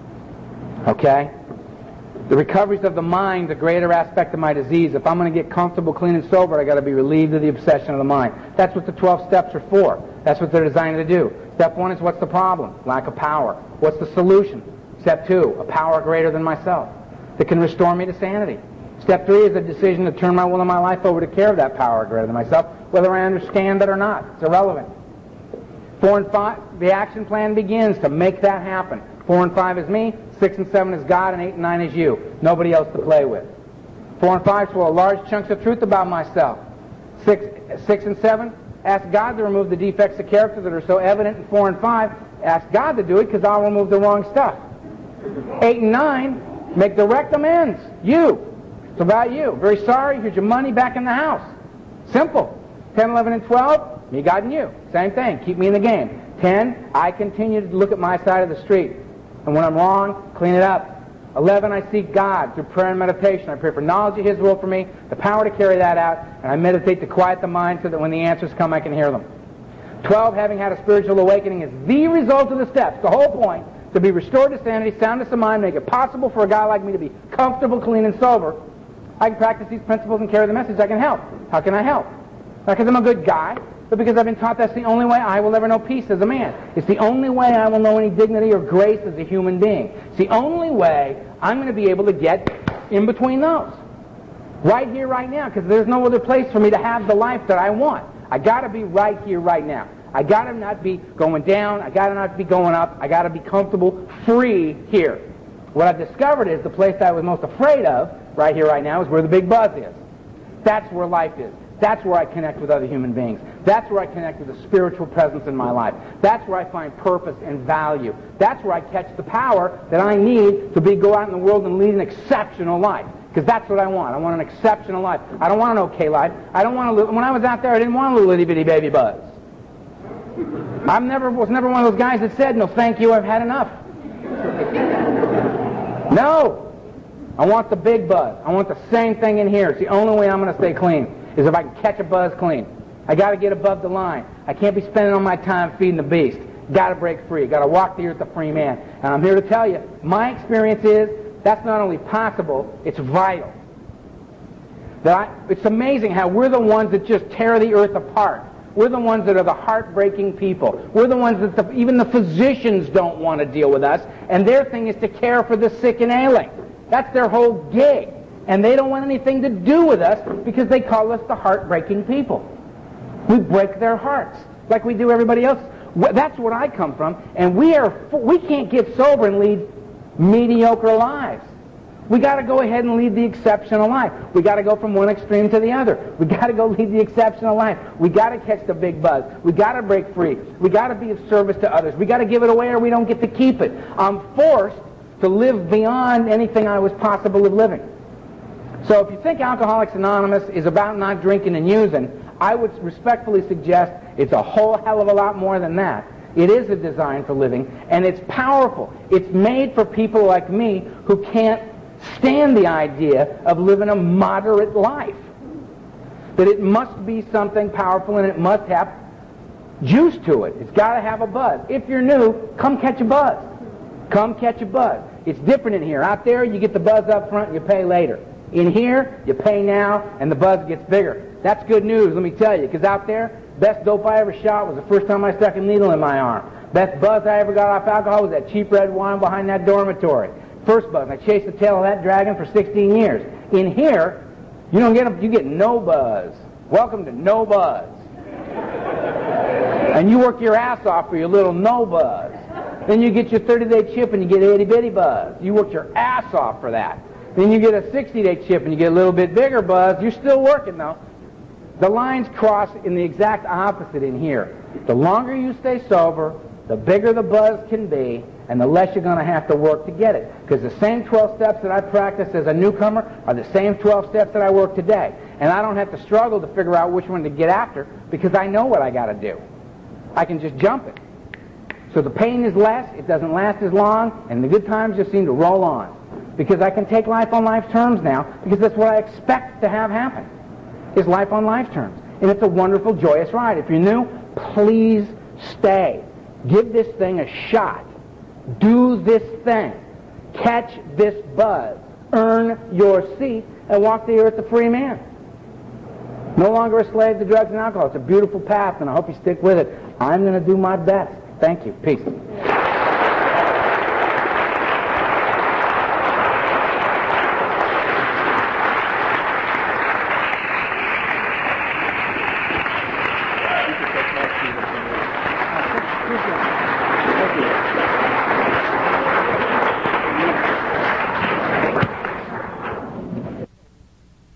Okay? The recoveries of the mind, the greater aspect of my disease. If I'm going to get comfortable, clean, and sober, I got to be relieved of the obsession of the mind. That's what the 12 steps are for. That's what they're designed to do. Step 1 is what's the problem? Lack of power. What's the solution? Step 2, a power greater than myself that can restore me to sanity. Step 3 is a decision to turn my will and my life over to care of that power greater than myself, whether I understand it or not. It's irrelevant. 4 and 5, the action plan begins to make that happen. 4 and 5 is me, 6 and 7 is God, and 8 and 9 is you. Nobody else to play with. 4 and 5 swallow large chunks of truth about myself. 6 and 7, ask God to remove the defects of character that are so evident in 4 and 5. Ask God to do it because I'll remove the wrong stuff. 8 and 9, make direct amends. You. It's about you. Very sorry, here's your money back in the house. Simple. 10, 11, and 12, me, God, and you. Same thing. Keep me in the game. 10, I continue to look at my side of the street. And when I'm wrong, clean it up. 11, I seek God through prayer and meditation. I pray for knowledge of His will for me, the power to carry that out, and I meditate to quiet the mind so that when the answers come, I can hear them. 12, having had a spiritual awakening is the result of the steps. The whole point, to be restored to sanity, soundness of mind, make it possible for a guy like me to be comfortable, clean, and sober. I can practice these principles and carry the message. I can help. How can I help? Not because I'm a good guy, but because I've been taught that's the only way I will ever know peace as a man. It's the only way I will know any dignity or grace as a human being. It's the only way I'm going to be able to get in between those. Right here, right now, because there's no other place for me to have the life that I want. I got to be right here, right now. I got to not be going down. I got to not be going up. I got to be comfortable, free here. What I've discovered is the place that I was most afraid of, right here, right now, is where the big buzz is. That's where life is. That's where I connect with other human beings. That's where I connect with the spiritual presence in my life. That's where I find purpose and value. That's where I catch the power that I need to go out in the world and lead an exceptional life. Because that's what I want. I want an exceptional life. I don't want an okay life. I don't want to live. When I was out there, I didn't want a little itty-bitty baby buzz. I was never one of those guys that said, no, thank you, I've had enough. No. I want the big buzz. I want the same thing in here. It's the only way I'm going to stay clean, is if I can catch a buzz clean. I got to get above the line. I can't be spending all my time feeding the beast. Got to break free. Got to walk the earth a free man. And I'm here to tell you, my experience is that's not only possible, it's vital. It's amazing how we're the ones that just tear the earth apart. We're the ones that are the heartbreaking people. We're the ones that even the physicians don't want to deal with us, and their thing is to care for the sick and ailing. That's their whole gig. And they don't want anything to do with us because they call us the heartbreaking people. We break their hearts like we do everybody else. That's what I come from, and we can't get sober and lead mediocre lives. We got to go ahead and lead the exceptional life. We got to go from one extreme to the other. We got to go lead the exceptional life. We got to catch the big buzz. We got to break free. We got to be of service to others. We got to give it away or we don't get to keep it. I'm forced to live beyond anything I was possible of living. So if you think Alcoholics Anonymous is about not drinking and using, I would respectfully suggest it's a whole hell of a lot more than that. It is a design for living, and it's powerful. It's made for people like me who can't stand the idea of living a moderate life. That it must be something powerful and it must have juice to it. It's got to have a buzz. If you're new, come catch a buzz. Come catch a buzz. It's different in here. Out there, you get the buzz up front and you pay later. In here, you pay now and the buzz gets bigger. That's good news, let me tell you, because out there, best dope I ever shot was the first time I stuck a needle in my arm. Best buzz I ever got off alcohol was that cheap red wine behind that dormitory. First buzz. I chased the tail of that dragon for 16 years. In here, you don't get you get no buzz. Welcome to no buzz. And you work your ass off for your little no buzz. Then you get your 30-day chip and you get itty-bitty buzz. You work your ass off for that. Then you get a 60-day chip and you get a little bit bigger buzz. You're still working though. The lines cross in the exact opposite in here. The longer you stay sober, the bigger the buzz can be, and the less you're going to have to work to get it. Because the same 12 steps that I practiced as a newcomer are the same 12 steps that I work today. And I don't have to struggle to figure out which one to get after because I know what I got to do. I can just jump it. So the pain is less, it doesn't last as long, and the good times just seem to roll on. Because I can take life on life terms now because that's what I expect to have happen, is life on life terms. And it's a wonderful, joyous ride. If you're new, please stay. Give this thing a shot. Do this thing. Catch this buzz. Earn your seat and walk the earth a free man. No longer a slave to drugs and alcohol. It's a beautiful path, and I hope you stick with it. I'm going to do my best. Thank you. Peace.